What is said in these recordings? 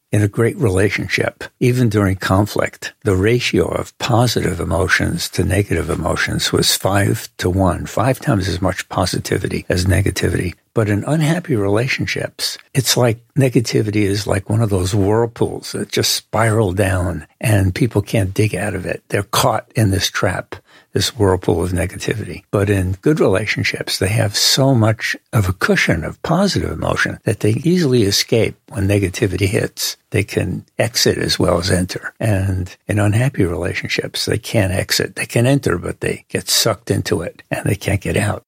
in a great relationship, even during conflict, the ratio of positive emotions to negative emotions was 5-1, 5 times as much positivity as negativity. But in unhappy relationships, it's like negativity is like one of those whirlpools that just spiral down and people can't dig out of it. They're caught in this trap, this whirlpool of negativity. But in good relationships, they have so much of a cushion of positive emotion that they easily escape when negativity hits. They can exit as well as enter. And in unhappy relationships, they can't exit. They can enter, but they get sucked into it and they can't get out.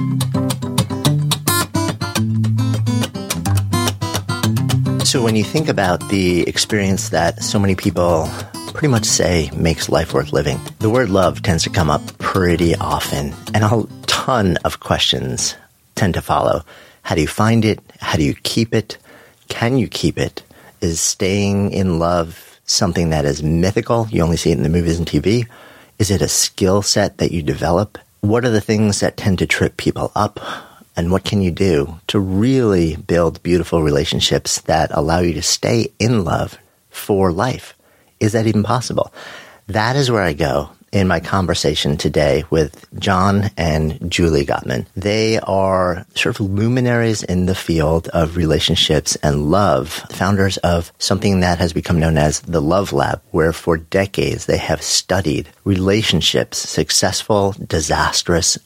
So when you think about the experience that so many people pretty much say makes life worth living, the word love tends to come up pretty often, and a ton of questions tend to follow. How do you find it? How do you keep it? Can you keep it? Is staying in love something that is mythical? You only see it in the movies and TV? Is it a skill set that you develop? What are the things that tend to trip people up? And what can you do to really build beautiful relationships that allow you to stay in love for life? Is that even possible? That is where I go in my conversation today with John and Julie Gottman. They are sort of luminaries in the field of relationships and love, founders of something that has become known as the Love Lab, where for decades they have studied relationships, successful, disastrous,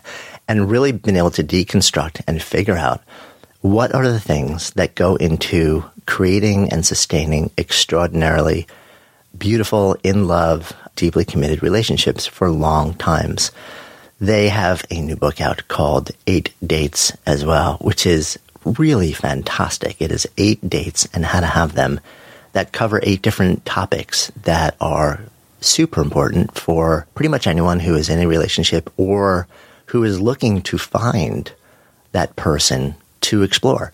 and really been able to deconstruct and figure out what are the things that go into creating and sustaining extraordinarily beautiful, in love, deeply committed relationships for long times. They have a new book out called 8 Dates as well, which is really fantastic. It is 8 dates and how to have them that cover 8 different topics that are super important for pretty much anyone who is in a relationship or who is looking to find that person to explore.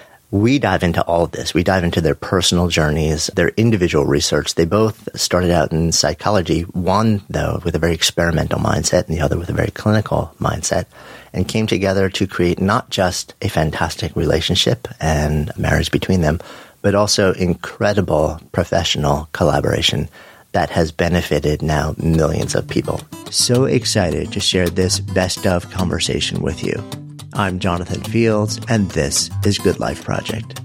We dive into all of this. We dive into their personal journeys, their individual research. They both started out in psychology, one, though, with a very experimental mindset and the other with a very clinical mindset, and came together to create not just a fantastic relationship and marriage between them, but also incredible professional collaboration that has benefited now millions of people. So excited to share this best of conversation with you. I'm Jonathan Fields, and this is Good Life Project.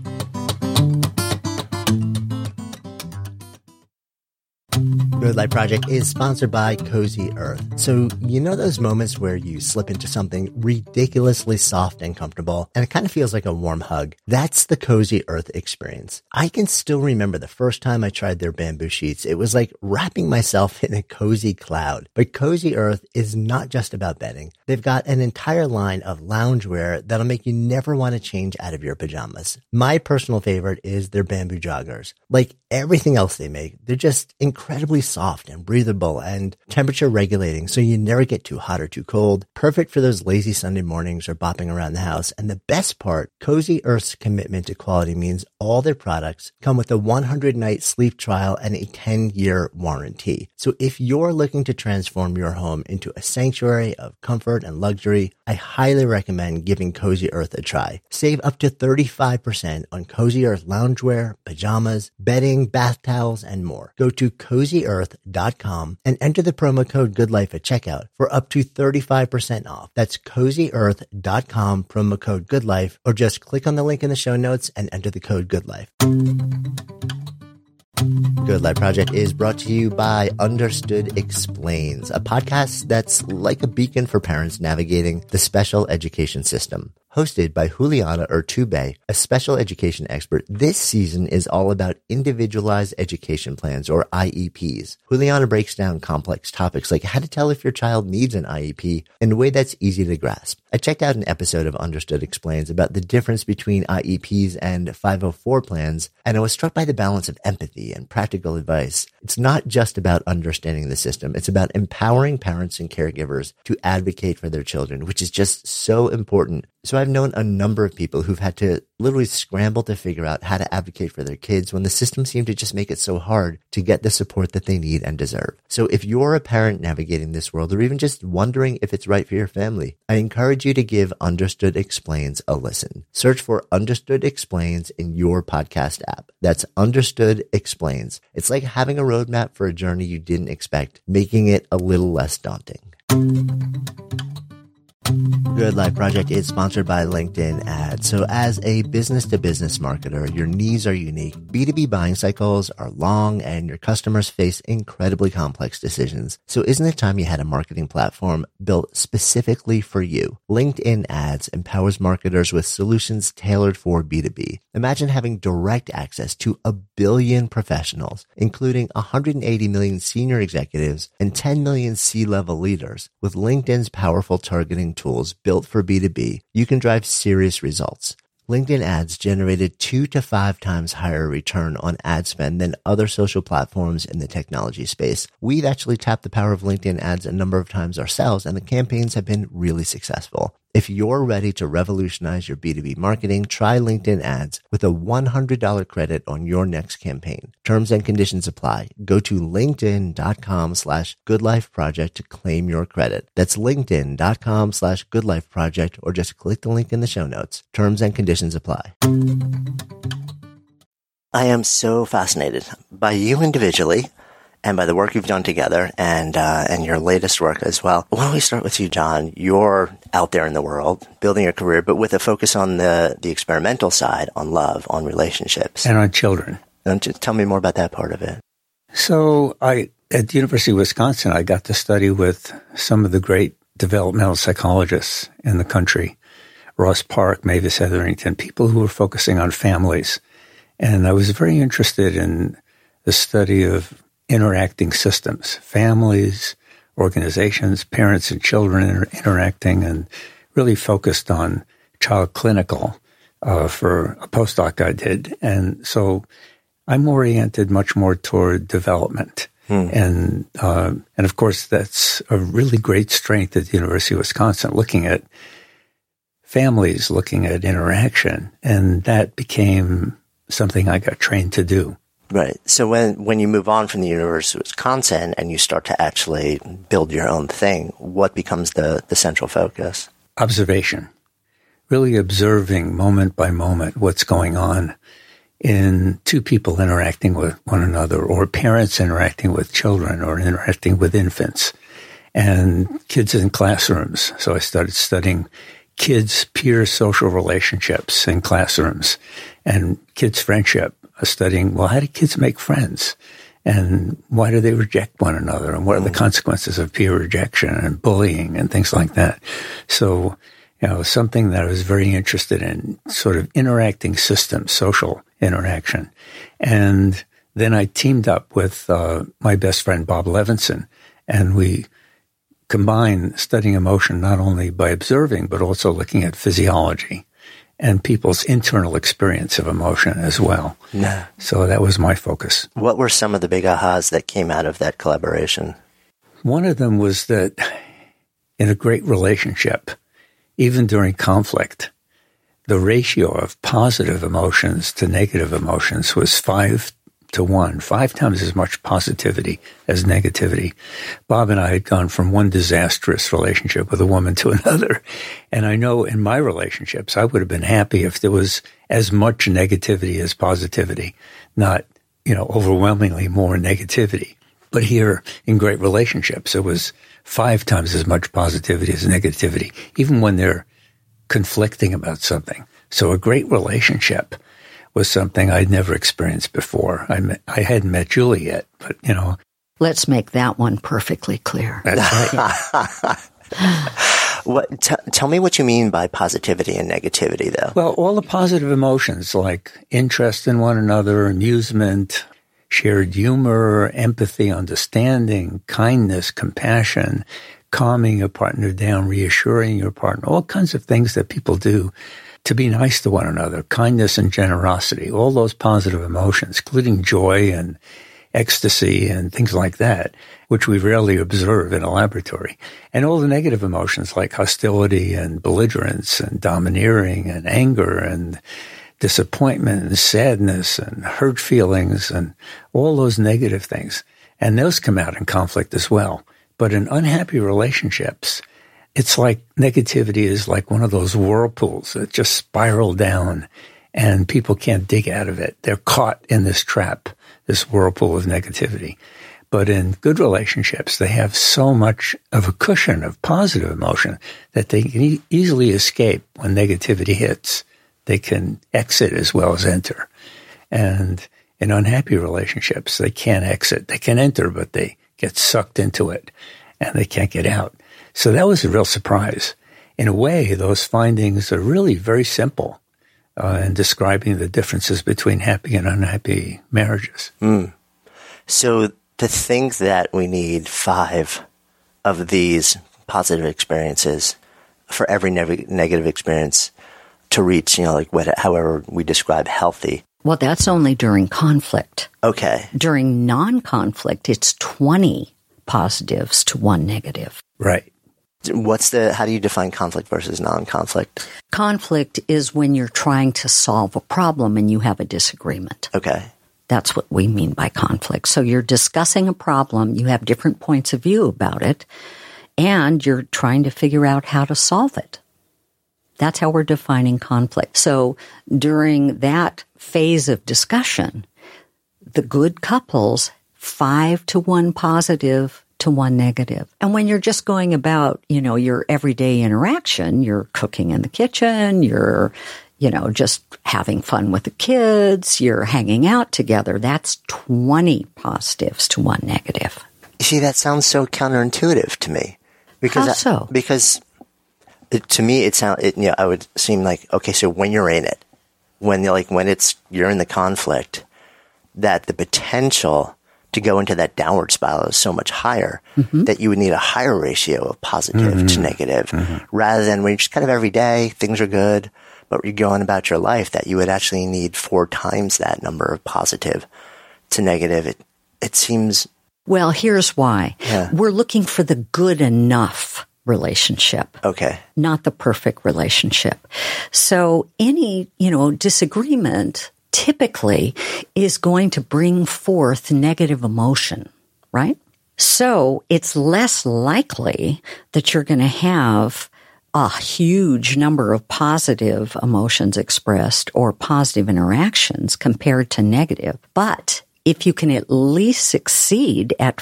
Good Life Project is sponsored by Cozy Earth. So, you know those moments where you slip into something ridiculously soft and comfortable, and it kind of feels like a warm hug? That's the Cozy Earth experience. I can still remember the first time I tried their bamboo sheets. It was like wrapping myself in a cozy cloud. But Cozy Earth is not just about bedding. They've got an entire line of loungewear that'll make you never want to change out of your pajamas. My personal favorite is their bamboo joggers. Like everything else they make, they're just incredibly soft and breathable and temperature regulating, so you never get too hot or too cold. Perfect for those lazy Sunday mornings or bopping around the house. And the best part, Cozy Earth's commitment to quality means all their products come with a 100-night sleep trial and a 10-year warranty. So if you're looking to transform your home into a sanctuary of comfort and luxury, I highly recommend giving Cozy Earth a try. Save up to 35% on Cozy Earth loungewear, pajamas, bedding, bath towels, and more. Go to CozyEarth.com and enter the promo code GoodLife at checkout for up to 35% off. That's CozyEarth.com, promo code GoodLife, or just click on the link in the show notes and enter the code GoodLife. Good Life Project is brought to you by Understood Explains, a podcast that's like a beacon for parents navigating the special education system. Hosted by Juliana Urtubey, a special education expert, this season is all about individualized education plans, or IEPs. Juliana breaks down complex topics like how to tell if your child needs an IEP in a way that's easy to grasp. I checked out an episode of Understood Explains about the difference between IEPs and 504 plans, and I was struck by the balance of empathy and practical advice. It's not just about understanding the system. It's about empowering parents and caregivers to advocate for their children, which is just so important. So I I've known a number of people who've had to literally scramble to figure out how to advocate for their kids when the system seemed to just make it so hard to get the support that they need and deserve. So if you're a parent navigating this world or even just wondering if it's right for your family, I encourage you to give Understood Explains a listen. Search for Understood Explains in your podcast app. That's Understood Explains. It's like having a roadmap for a journey you didn't expect, making it a little less daunting. Good Life Project is sponsored by LinkedIn Ads. So as a business-to-business marketer, your needs are unique. B2B buying cycles are long and your customers face incredibly complex decisions. So isn't it time you had a marketing platform built specifically for you? LinkedIn Ads empowers marketers with solutions tailored for B2B. Imagine having direct access to 1 billion professionals, including 180 million senior executives and 10 million C-level leaders. With LinkedIn's powerful targeting tools built for B2B, you can drive serious results. LinkedIn Ads generated 2 to 5 times higher return on ad spend than other social platforms in the technology space. We've actually tapped the power of LinkedIn Ads a number of times ourselves, and the campaigns have been really successful. If you're ready to revolutionize your B2B marketing, try LinkedIn Ads with a $100 credit on your next campaign. Terms and conditions apply. Go to linkedin.com/goodlifeproject to claim your credit. That's linkedin.com/goodlifeproject, or just click the link in the show notes. Terms and conditions apply. I am so fascinated by you individually and by the work you've done together and your latest work as well. Why don't we start with you, John? You're out there in the world, building your career, but with a focus on the experimental side, on love, on relationships. And on children. And just tell me more about that part of it. So at the University of Wisconsin, I got to study with some of the great developmental psychologists in the country, Ross Park, Mavis Etherington, people who were focusing on families. And I was very interested in the study of interacting systems, families, organizations, parents and children interacting, and really focused on child clinical for a postdoc I did. And so I'm oriented much more toward development. And of course, that's a really great strength at the University of Wisconsin, looking at families, looking at interaction. And that became something I got trained to do. Right. So when you move on from the University of Wisconsin and you start to actually build your own thing, what becomes the central focus? Observation. Really observing moment by moment what's going on in two people interacting with one another, or parents interacting with children, or interacting with infants, and kids in classrooms. So I started studying kids' peer social relationships in classrooms and kids' friendship. Studying, well, how do kids make friends? And why do they reject one another? And what are the consequences of peer rejection and bullying and things like that? So, something that I was very interested in, sort of interacting systems, social interaction. And then I teamed up with my best friend, Bob Levinson, and we combined studying emotion not only by observing, but also looking at physiology and people's internal experience of emotion as well. Yeah. So that was my focus. What were some of the big ahas that came out of that collaboration? One of them was that in a great relationship, even during conflict, the ratio of positive emotions to negative emotions was 5 to 1, 5 times as much positivity as negativity. Bob and I had gone from one disastrous relationship with a woman to another. And I know in my relationships, I would have been happy if there was as much negativity as positivity, not, overwhelmingly more negativity. But here in great relationships, it was 5 times as much positivity as negativity, even when they're conflicting about something. So a great relationship was something I'd never experienced before. I hadn't met Julie yet, but, Let's make that one perfectly clear. That's right. Tell me what you mean by positivity and negativity, though. Well, all the positive emotions like interest in one another, amusement, shared humor, empathy, understanding, kindness, compassion, calming your partner down, reassuring your partner, all kinds of things that people do to be nice to one another, kindness and generosity, all those positive emotions, including joy and ecstasy and things like that, which we rarely observe in a laboratory. And all the negative emotions like hostility and belligerence and domineering and anger and disappointment and sadness and hurt feelings and all those negative things. And those come out in conflict as well. But in unhappy relationships, it's like negativity is like one of those whirlpools that just spiral down and people can't dig out of it. They're caught in this trap, this whirlpool of negativity. But in good relationships, they have so much of a cushion of positive emotion that they can easily escape when negativity hits. They can exit as well as enter. And in unhappy relationships, they can't exit. They can enter, but they get sucked into it and they can't get out. So that was a real surprise. In a way, those findings are really very simple in describing the differences between happy and unhappy marriages. So to think that we need 5 of these positive experiences for every negative experience to reach, however we describe healthy. Well, that's only during conflict. Okay. During non-conflict, it's 20 positives to 1 negative. Right. How do you define conflict versus non-conflict? Conflict is when you're trying to solve a problem and you have a disagreement. Okay. That's what we mean by conflict. So you're discussing a problem, you have different points of view about it, and you're trying to figure out how to solve it. That's how we're defining conflict. So during that phase of discussion, the good couples, 5 to 1 positive to 1 negative. And when you're just going about, your everyday interaction, you're cooking in the kitchen, you're, just having fun with the kids, you're hanging out together, that's 20 positives to 1 negative. You see, that sounds so counterintuitive to me. How so? Because to me, I would seem like, okay, so when you're in it, when you're in the conflict, that the potential to go into that downward spiral is so much higher that you would need a higher ratio of positive to negative rather than when you're just kind of every day, things are good, but you're going about your life, that you would actually need 4 times that number of positive to negative. It seems... Well, here's why. Yeah. We're looking for the good enough relationship. Okay. Not the perfect relationship. So any, disagreement typically is going to bring forth negative emotion, right? So it's less likely that you're going to have a huge number of positive emotions expressed or positive interactions compared to negative. But if you can at least succeed at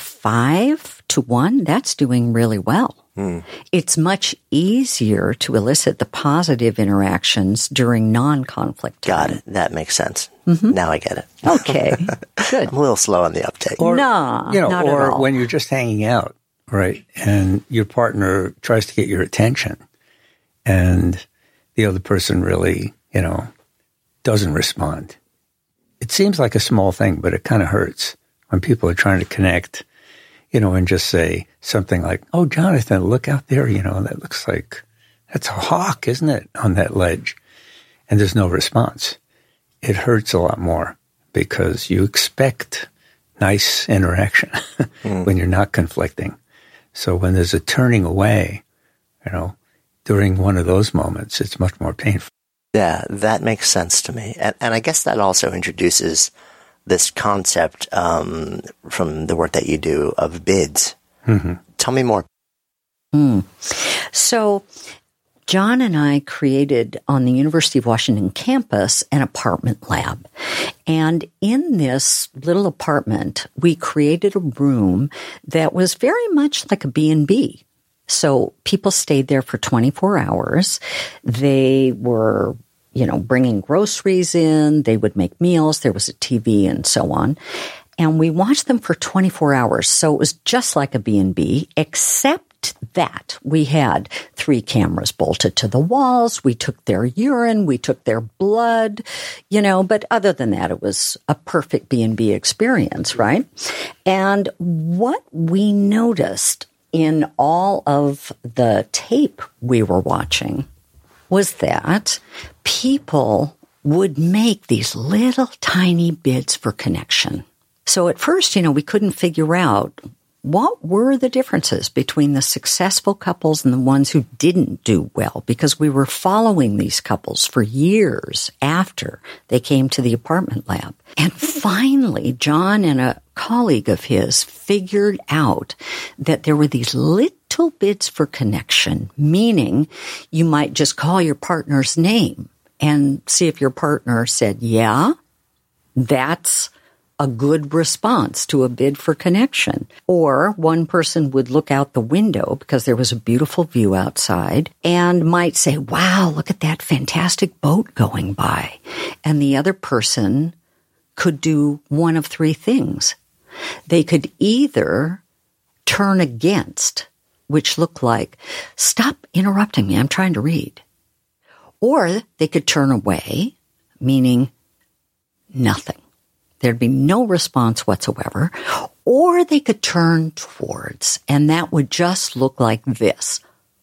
5 to 1, that's doing really well. It's much easier to elicit the positive interactions during non-conflict time. Got it. That makes sense. Now I get it. Okay, good. I'm a little slow on the uptake. Not at all. When you're just hanging out, right, and your partner tries to get your attention, and the other person really, doesn't respond. It seems like a small thing, but it kind of hurts when people are trying to connect, and just say something like, "Oh, Jonathan, look out there, that looks like that's a hawk, isn't it, on that ledge?" And there's no response. It hurts a lot more because you expect nice interaction when you're not conflicting. So when there's a turning away, during one of those moments, it's much more painful. Yeah, that makes sense to me. And I guess that also introduces this concept from the work that you do of bids. Tell me more. So John and I created on the University of Washington campus an apartment lab. And in this little apartment, we created a room that was very much like a B&B. So people stayed there for 24 hours. They were, bringing groceries in. They would make meals. There was a TV and so on. And we watched them for 24 hours. So it was just like a B&B, except that we had 3 cameras bolted to the walls. We took their urine. We took their blood, but other than that, it was a perfect B&B experience, right? And what we noticed in all of the tape we were watching was that people would make these little tiny bids for connection. So at first, we couldn't figure out what were the differences between the successful couples and the ones who didn't do well, because we were following these couples for years after they came to the apartment lab. And finally, John and a colleague of his figured out that there were these little bids for connection, meaning you might just call your partner's name and see if your partner said, yeah, that's a good response to a bid for connection. Or one person would look out the window because there was a beautiful view outside and might say, wow, look at that fantastic boat going by. And the other person could do one of three things. They could either turn against, which looked like, stop interrupting me, I'm trying to read. Or they could turn away, meaning nothing. There'd be no response whatsoever. Or they could turn towards, and that would just look like this.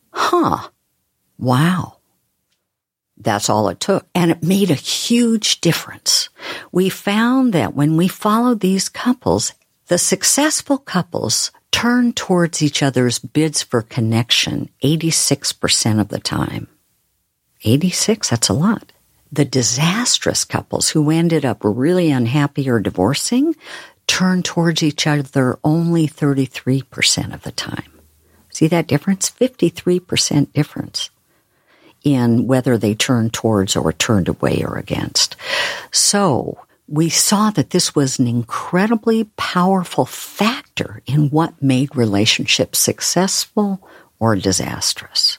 Wow. That's all it took. And it made a huge difference. We found that when we followed these couples, the successful couples turned towards each other's bids for connection 86% of the time. 86, that's a lot. The disastrous couples who ended up really unhappy or divorcing turned towards each other only 33% of the time. See that difference? 53% difference in whether they turned towards or turned away or against. So we saw that this was an incredibly powerful factor in what made relationships successful or disastrous.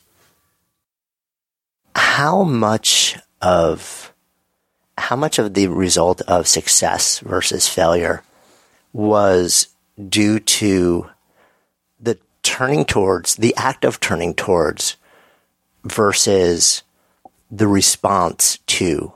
How much of the result of success versus failure was due to the act of turning towards versus the response to?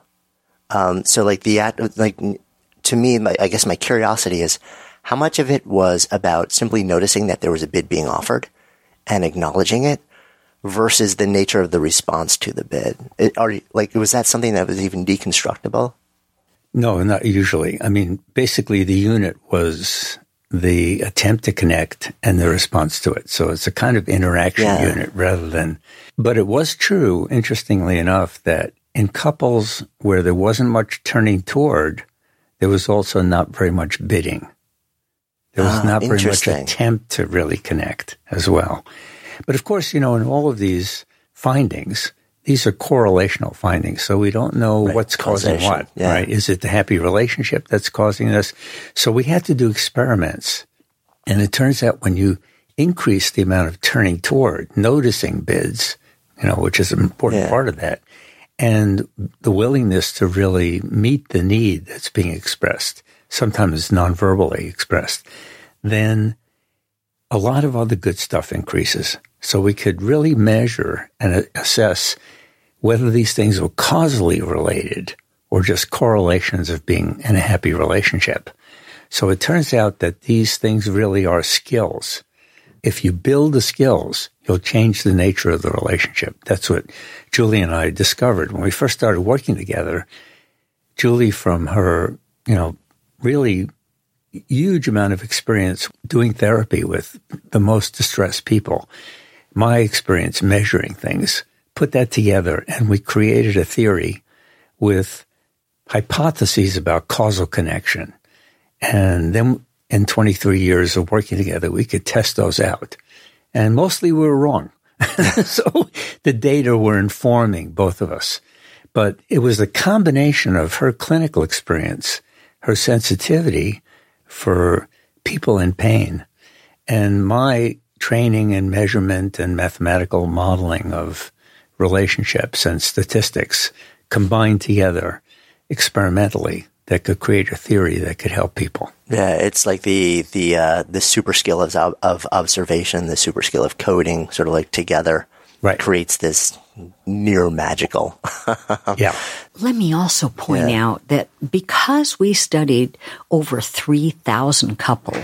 So like the act of, like, to me, I guess my curiosity is how much of it was about simply noticing that there was a bid being offered and acknowledging it, versus the nature of the response to the bid? Was that something that was even deconstructible? No, not usually. I mean, basically the unit was the attempt to connect and the response to it. So it's a kind of interaction unit rather than, but it was true, interestingly enough, that in couples where there wasn't much turning toward, there was also not very much bidding. There was not very much attempt to really connect as well. But of course, in all of these findings, these are correlational findings. So we don't know what's causing what, right? Is it the happy relationship that's causing this? So we had to do experiments. And it turns out when you increase the amount of turning toward, noticing bids, which is an important part of that, and the willingness to really meet the need that's being expressed, sometimes non-verbally expressed, then a lot of other good stuff increases. So we could really measure and assess whether these things were causally related or just correlations of being in a happy relationship. So it turns out that these things really are skills. If you build the skills, you'll change the nature of the relationship. That's what Julie and I discovered when we first started working together. Julie, from her, really huge amount of experience doing therapy with the most distressed people, my experience measuring things, put that together, and we created a theory with hypotheses about causal connection. And then in 23 years of working together, we could test those out. And mostly we were wrong. So the data were informing both of us. But it was a combination of her clinical experience, her sensitivity for people in pain, and my training and measurement and mathematical modeling of relationships and statistics combined together experimentally that could create a theory that could help people. Yeah, it's like the super skill of observation, the super skill of coding, sort of like together creates this near magical. Yeah. Let me also point out that because we studied over 3,000 couples,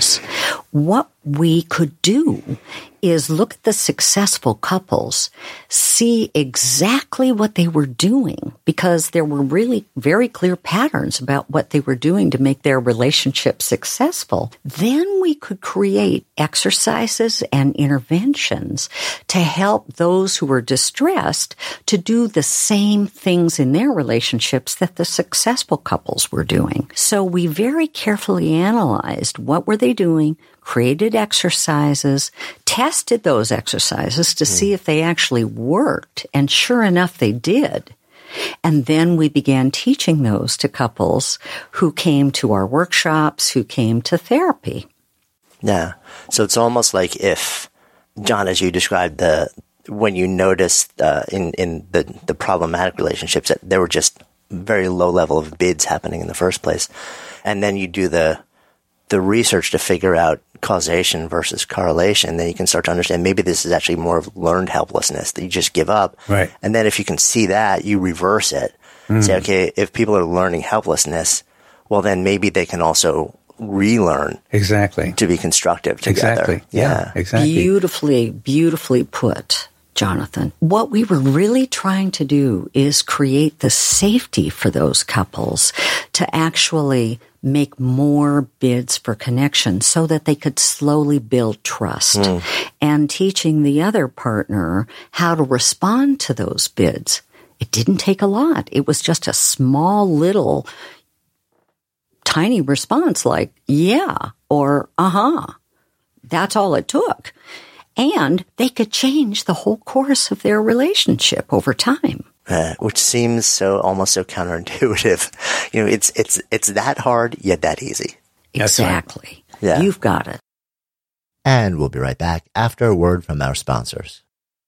What we could do is look at the successful couples, see exactly what they were doing, because there were really very clear patterns about what they were doing to make their relationship successful. Then we could create exercises and interventions to help those who were distressed to do the same things in their relationships that the successful couples were doing. So we very carefully analyzed what were they doing, created exercises, tested those exercises to see if they actually worked, and sure enough, they did. And then we began teaching those to couples who came to our workshops, who came to therapy. Yeah. So it's almost like if, John, as you described, when you noticed in the problematic relationships that there were just very low level of bids happening in the first place, and then you do the research to figure out causation versus correlation, then you can start to understand maybe this is actually more of learned helplessness that you just give up. Right. And then if you can see that, you reverse it. Say, okay, if people are learning helplessness, well, then maybe they can also relearn Exactly. to be constructive together. Exactly. Yeah, exactly. Beautifully put, Jonathan. What we were really trying to do is create the safety for those couples to actually make more bids for connection so that they could slowly build trust, and teaching the other partner how to respond to those bids. It didn't take a lot. It was just a small little tiny response like, yeah, or uh-huh. That's all it took. And they could change the whole course of their relationship over time. Which seems almost so counterintuitive. It's that hard, yet that easy. Exactly. Right. Yeah. You've got it. And we'll be right back after a word from our sponsors.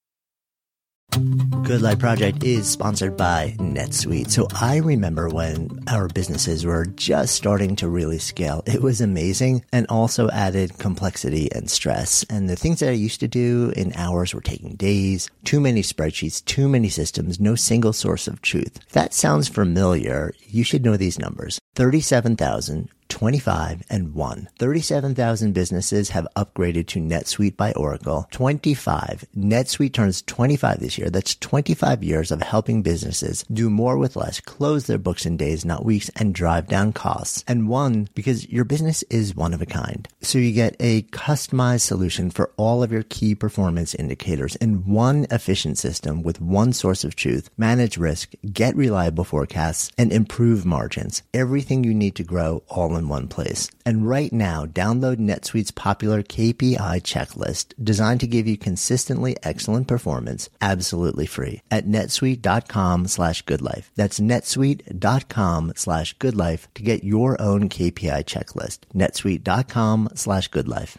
Good Life Project is sponsored by NetSuite. So I remember when our businesses were just starting to really scale. It was amazing and also added complexity and stress. And the things that I used to do in hours were taking days, too many spreadsheets, too many systems, no single source of truth. If that sounds familiar, you should know these numbers. 37,000, 25, and 1. 37,000 businesses have upgraded to NetSuite by Oracle. 25. NetSuite turns 25 this year. That's 25 years of helping businesses do more with less, close their books in days, not weeks, and drive down costs. And 1, because your business is one of a kind. So you get a customized solution for all of your key performance indicators in one efficient system with one source of truth, manage risk, get reliable forecasts, and improve margins. Everything you need to grow all in one place. And right now, download NetSuite's popular KPI checklist designed to give you consistently excellent performance absolutely free at netsuite.com/goodlife. That's netsuite.com/goodlife to get your own KPI checklist. netsuite.com/goodlife.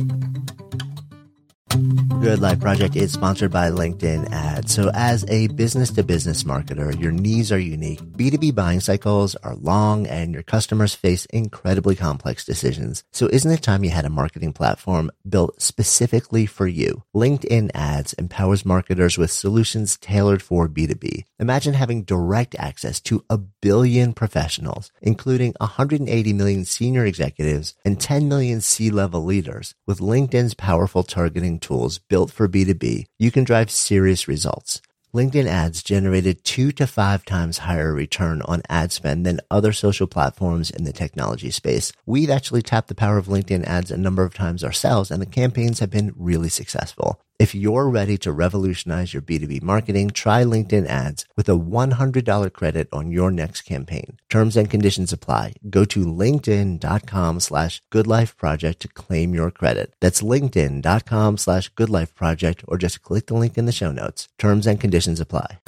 Good Life Project is sponsored by LinkedIn Ads. So as a business-to-business marketer, your needs are unique. B2B buying cycles are long and your customers face incredibly complex decisions. So isn't it time you had a marketing platform built specifically for you? LinkedIn Ads empowers marketers with solutions tailored for B2B. Imagine having direct access to 1 billion professionals, including 180 million senior executives and 10 million C-level leaders. With LinkedIn's powerful targeting tools built for B2B, you can drive serious results. LinkedIn Ads generated 2 to 5 times higher return on ad spend than other social platforms in the technology space. We've actually tapped the power of LinkedIn Ads a number of times ourselves, and the campaigns have been really successful. If you're ready to revolutionize your B2B marketing, try LinkedIn Ads with a $100 credit on your next campaign. Terms and conditions apply. Go to linkedin.com/goodlifeproject to claim your credit. That's linkedin.com/goodlifeproject, or just click the link in the show notes. Terms and conditions apply.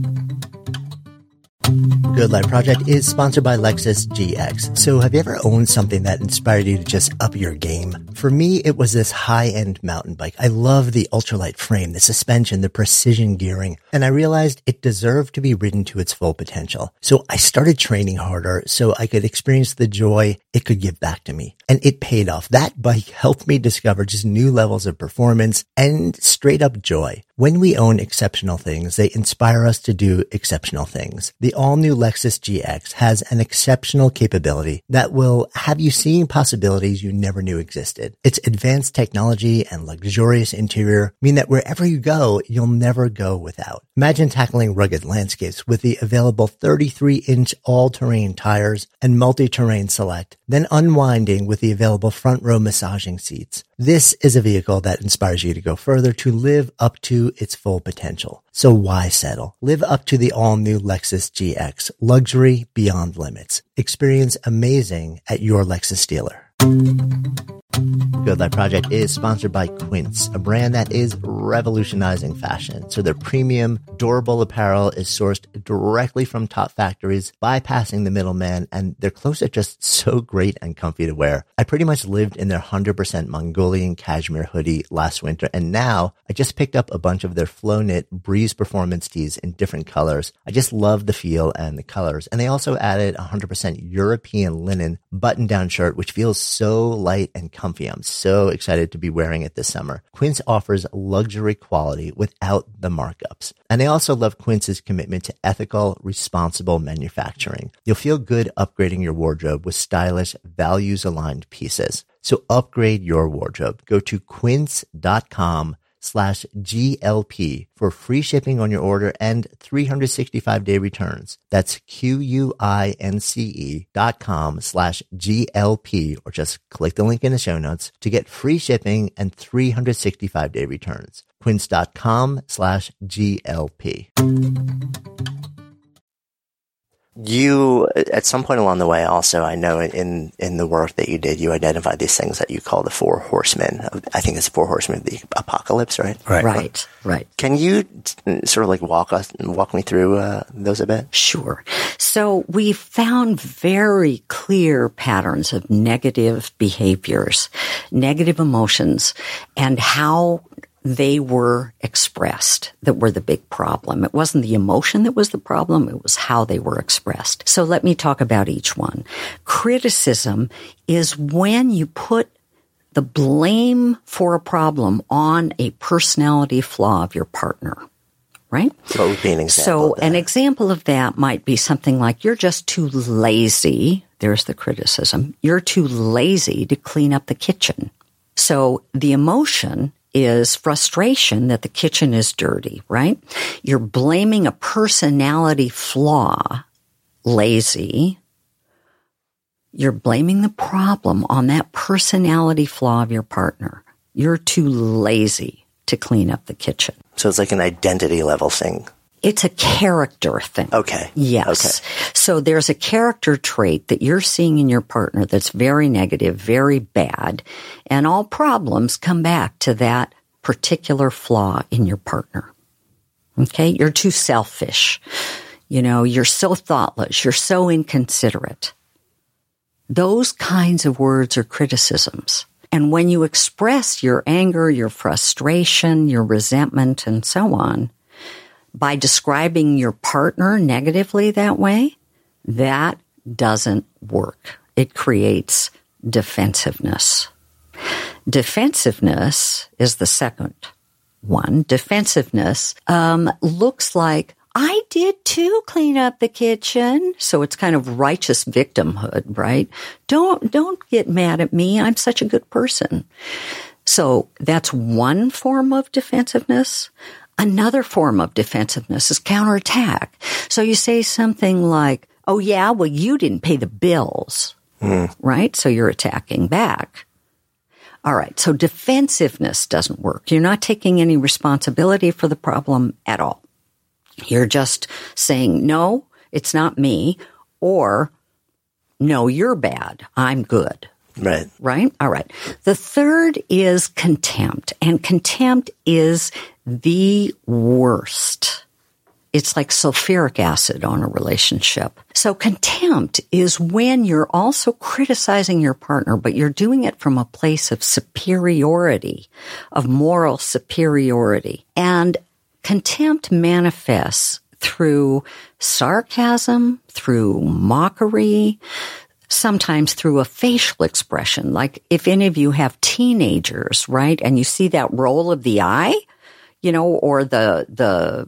Good Life Project is sponsored by Lexus GX. So have you ever owned something that inspired you to just up your game? For me, it was this high-end mountain bike. I love the ultralight frame, the suspension, the precision gearing, and I realized it deserved to be ridden to its full potential. So I started training harder so I could experience the joy it could give back to me. And it paid off. That bike helped me discover just new levels of performance and straight up joy. When we own exceptional things, they inspire us to do exceptional things. The all-new Lexus GX has an exceptional capability that will have you seeing possibilities you never knew existed. Its advanced technology and luxurious interior mean that wherever you go, you'll never go without. Imagine tackling rugged landscapes with the available 33-inch all-terrain tires and multi-terrain select, then unwinding with the available front-row massaging seats. This is a vehicle that inspires you to go further, to live up to its full potential. So why settle? Live up to the all-new Lexus GX. Luxury beyond limits. Experience amazing at your Lexus dealer. Good Life Project is sponsored by Quince, a brand that is revolutionizing fashion. So their premium, durable apparel is sourced directly from top factories, bypassing the middleman, and their clothes are just so great and comfy to wear. I pretty much lived in their 100% Mongolian cashmere hoodie last winter, and now I just picked up a bunch of their Flow Knit Breeze Performance tees in different colors. I just love the feel and the colors. And they also added 100% European linen button-down shirt, which feels so light and comfy. I'm so excited to be wearing it this summer. Quince offers luxury quality without the markups. And I also love Quince's commitment to ethical, responsible manufacturing. You'll feel good upgrading your wardrobe with stylish, values-aligned pieces. So upgrade your wardrobe. Go to quince.com/GLP for free shipping on your order and 365-day returns. That's QUINCE.com/GLP, or just click the link in the show notes to get free shipping and 365-day returns. Quince.com/GLP. You, at some point along the way, also, I know in the work that you did, you identified these things that you call the 4 horsemen. I think it's 4 horsemen of the apocalypse, right? Right. Can you sort of like walk me through those a bit? Sure. So we found very clear patterns of negative behaviors, negative emotions, and how they were expressed that were the big problem. It wasn't the emotion that was the problem, it was how they were expressed. So let me talk about each one. Criticism is when you put the blame for a problem on a personality flaw of your partner, right? What would be an example So of that? An example of that might be something like, you're just too lazy. There's the criticism. You're too lazy to clean up the kitchen. So the emotion is frustration that the kitchen is dirty, right? You're blaming a personality flaw, lazy. You're blaming the problem on that personality flaw of your partner. You're too lazy to clean up the kitchen. So it's like an identity level thing. It's a character thing. Okay. Yes. Okay. So there's a character trait that you're seeing in your partner that's very negative, very bad, and all problems come back to that particular flaw in your partner. Okay? You're too selfish. You're so thoughtless. You're so inconsiderate. Those kinds of words are criticisms. And when you express your anger, your frustration, your resentment, and so on, by describing your partner negatively that way, that doesn't work. It creates defensiveness. Defensiveness is the second one. Defensiveness looks like, I did too clean up the kitchen. So it's kind of righteous victimhood, right? Don't get mad at me. I'm such a good person. So that's one form of defensiveness. Another form of defensiveness is counterattack. So you say something like, oh yeah, well you didn't pay the bills, right? So you're attacking back. All right. So defensiveness doesn't work. You're not taking any responsibility for the problem at all. You're just saying, no, it's not me, or no, you're bad. I'm good. Right. Right? All right. The third is contempt, and contempt is the worst. It's like sulfuric acid on a relationship. So contempt is when you're also criticizing your partner, but you're doing it from a place of superiority, of moral superiority. And contempt manifests through sarcasm, through mockery, sometimes through a facial expression. Like if any of you have teenagers, right, and you see that roll of the eye, or the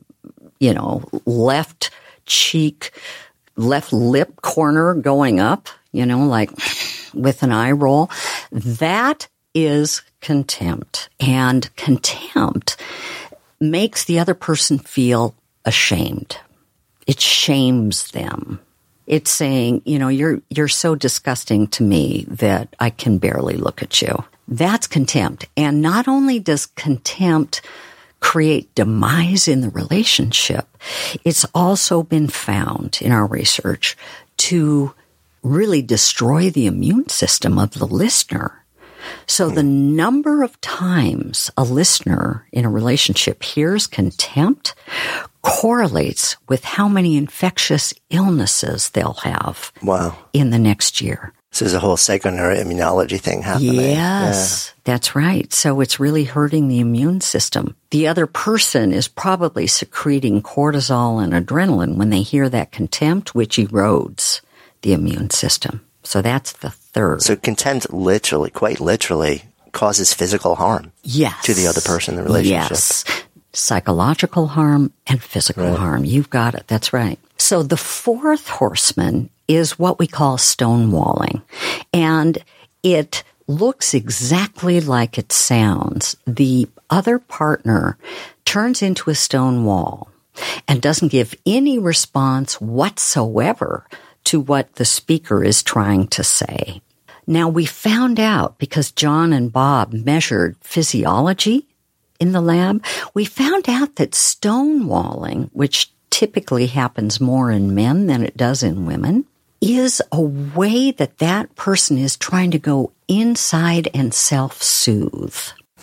left cheek, left lip corner going up, like with an eye roll. That is contempt. And contempt makes the other person feel ashamed. It shames them. It's saying, you're so disgusting to me that I can barely look at you. That's contempt. And not only does contempt create demise in the relationship, it's also been found in our research to really destroy the immune system of the listener. So the number of times a listener in a relationship hears contempt correlates with how many infectious illnesses they'll have in the next year. So there's a whole psychoneuroimmunology thing happening. Yes, that's right. So it's really hurting the immune system. The other person is probably secreting cortisol and adrenaline when they hear that contempt, which erodes the immune system. So that's the third. So contempt quite literally, causes physical harm to the other person in the relationship. Yes. Psychological harm and physical harm. You've got it. That's right. So the fourth horseman is what we call stonewalling. And it looks exactly like it sounds. The other partner turns into a stone wall and doesn't give any response whatsoever to what the speaker is trying to say. Now, we found out, because John and Bob measured physiology in the lab, we found out that stonewalling, which typically happens more in men than it does in women, is a way that person is trying to go inside and self-soothe.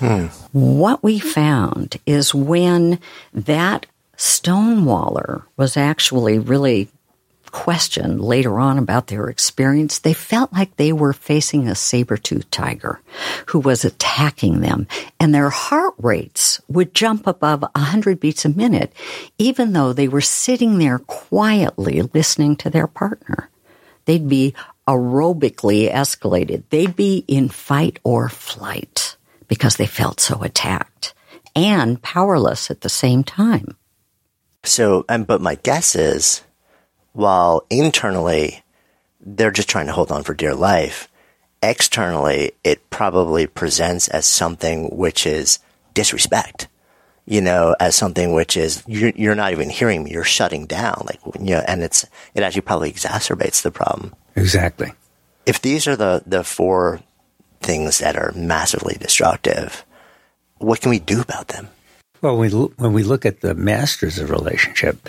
What we found is when that stonewaller was actually really questioned later on about their experience, they felt like they were facing a saber-toothed tiger who was attacking them, and their heart rates would jump above 100 beats a minute, even though they were sitting there quietly listening to their partner. They'd be aerobically escalated. They'd be in fight or flight because they felt so attacked and powerless at the same time. So, but my guess is, while internally they're just trying to hold on for dear life, externally it probably presents as something which is disrespect, as something which is, you're not even hearing me, you're shutting down, and it actually probably exacerbates the problem. Exactly. If these are the four things that are massively destructive, what can we do about them? Well, when we look at the masters of relationship,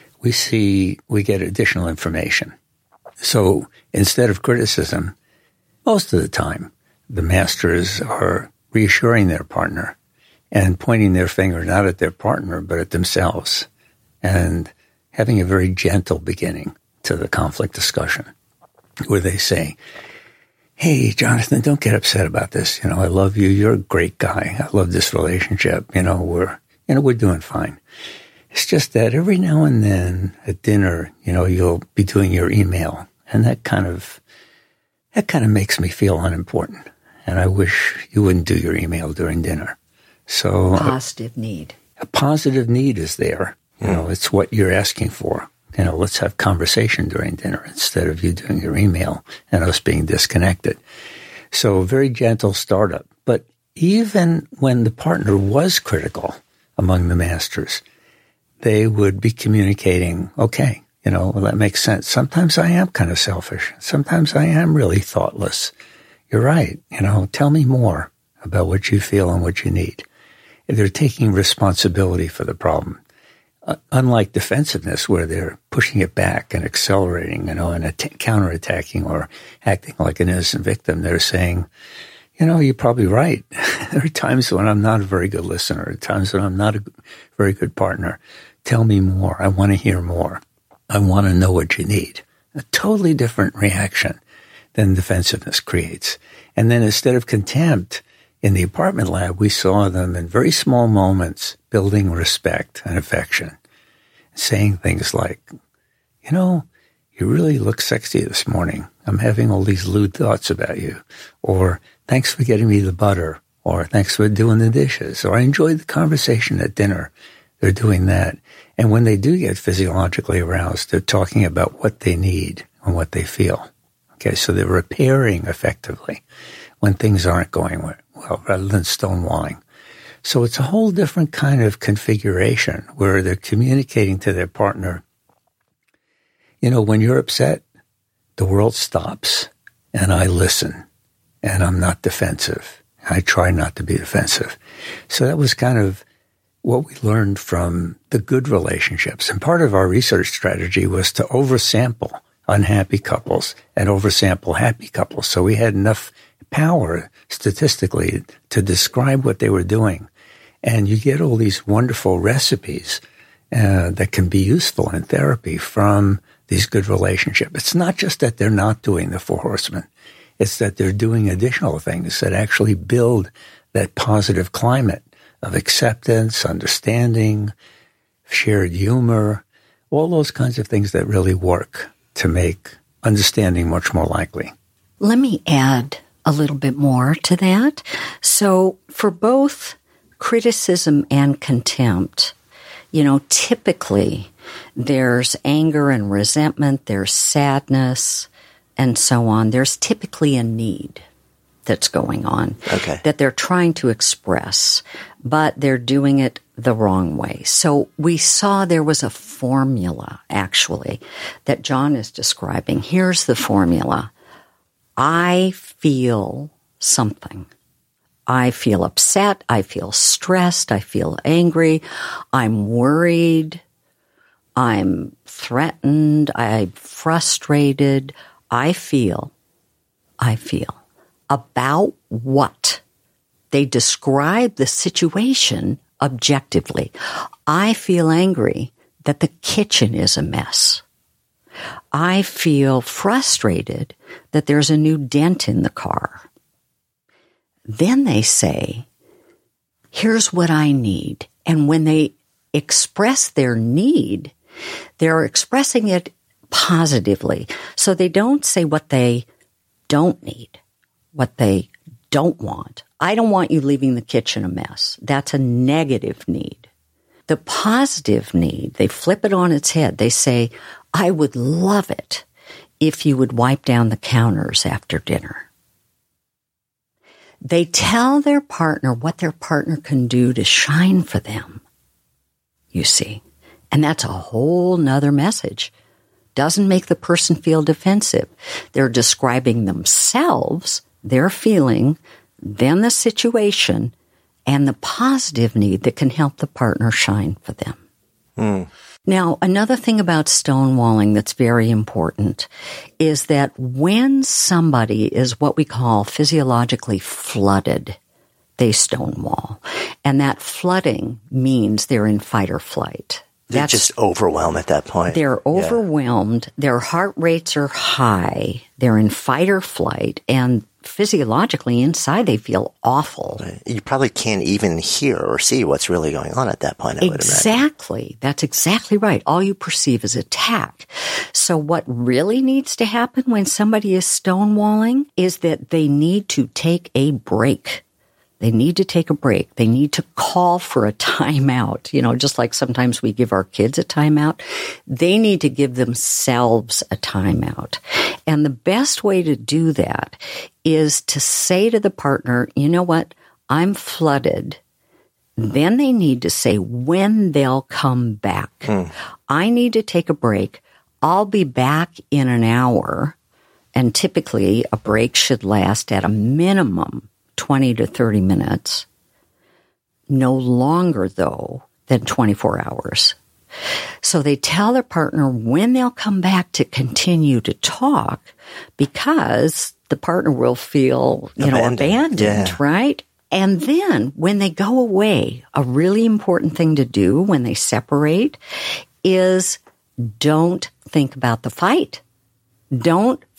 we get additional information. So instead of criticism, most of the time, the masters are reassuring their partner and pointing their finger not at their partner, but at themselves, and having a very gentle beginning to the conflict discussion, where they say, "Hey, Jonathan, don't get upset about this. I love you. You're a great guy. I love this relationship. We're doing fine. It's just that every now and then at dinner, you'll be doing your email, and that kind of makes me feel unimportant. And I wish you wouldn't do your email during dinner." So positive need. A positive need is there. It's what you're asking for. Let's have conversation during dinner instead of you doing your email and us being disconnected. So very gentle startup. But even when the partner was critical among the masters, they would be communicating, okay, well, that makes sense. Sometimes I am kind of selfish. Sometimes I am really thoughtless. You're right. Tell me more about what you feel and what you need. They're taking responsibility for the problem. Unlike defensiveness, where they're pushing it back and accelerating, and counterattacking or acting like an innocent victim, they're saying, you're probably right. There are times when I'm not a very good listener, times when I'm not a very good partner. Tell me more. I want to hear more. I want to know what you need. A totally different reaction than defensiveness creates. And then instead of contempt, in the apartment lab, we saw them in very small moments building respect and affection, saying things like, you really look sexy this morning. I'm having all these lewd thoughts about you. Or, thanks for getting me the butter. or thanks for doing the dishes, or I enjoyed the conversation at dinner. They're doing that. And when they do get physiologically aroused, they're talking about what they need and what they feel. Okay, so they're repairing effectively when things aren't going well, rather than stonewalling. So it's a whole different kind of configuration where they're communicating to their partner, you know, when you're upset, the world stops and I listen and I'm not defensive. I try not to be defensive. So that was kind of what we learned from the good relationships. And part of our research strategy was to oversample unhappy couples and oversample happy couples. So we had enough power statistically to describe what they were doing. And you get all these wonderful recipes that can be useful in therapy from these good relationships. It's not just that they're not doing the 4 horsemen. It's that they're doing additional things that actually build that positive climate of acceptance, understanding, shared humor, all those kinds of things that really work to make understanding much more likely. Let me add a little bit more to that. So for both criticism and contempt, you know, typically there's anger and resentment, there's sadness, and so on. There's typically a need that's going on that they're trying to express, but they're doing it the wrong way. So we saw there was a formula, actually, that John is describing. Here's the formula. I feel something. I feel upset. I feel stressed. I feel angry. I'm worried. I'm threatened. I'm frustrated. I feel. About what? They describe the situation objectively. I feel angry that the kitchen is a mess. I feel frustrated that there's a new dent in the car. Then they say, here's what I need. And when they express their need, they're expressing it positively. So they don't say what they don't need, what they don't want. I don't want you leaving the kitchen a mess. That's a negative need. The positive need, they flip it on its head. They say, I would love it if you would wipe down the counters after dinner. They tell their partner what their partner can do to shine for them, you see. And that's a whole nother message. Doesn't make the person feel defensive. They're describing themselves, their feeling, then the situation, and the positive need that can help the partner shine for them. Now, another thing about stonewalling that's very important is that when somebody is what we call physiologically flooded, they stonewall. And that flooding means they're in fight or flight. They're just overwhelmed at that point. They're overwhelmed. Yeah. Their heart rates are high. They're in fight or flight. And physiologically inside, they feel awful. Right. You probably can't even hear or see what's really going on at that point, I would imagine. Exactly. That's exactly right. All you perceive is attack. So what really needs to happen when somebody is stonewalling is that they need to take a break. They need to take a break. They need to call for a timeout. You know, just like sometimes we give our kids a timeout. They need to give themselves a timeout. And the best way to do that is to say to the partner, you know what, I'm flooded. Then they need to say when they'll come back. I need to take a break. I'll be back in an hour. And typically a break should last at a minimum 20 to 30 minutes, no longer, though, than 24 hours. So they tell their partner when they'll come back to continue to talk because the partner will feel, abandoned, right? And then when they go away, a really important thing to do when they separate is don't think about the fight. Don't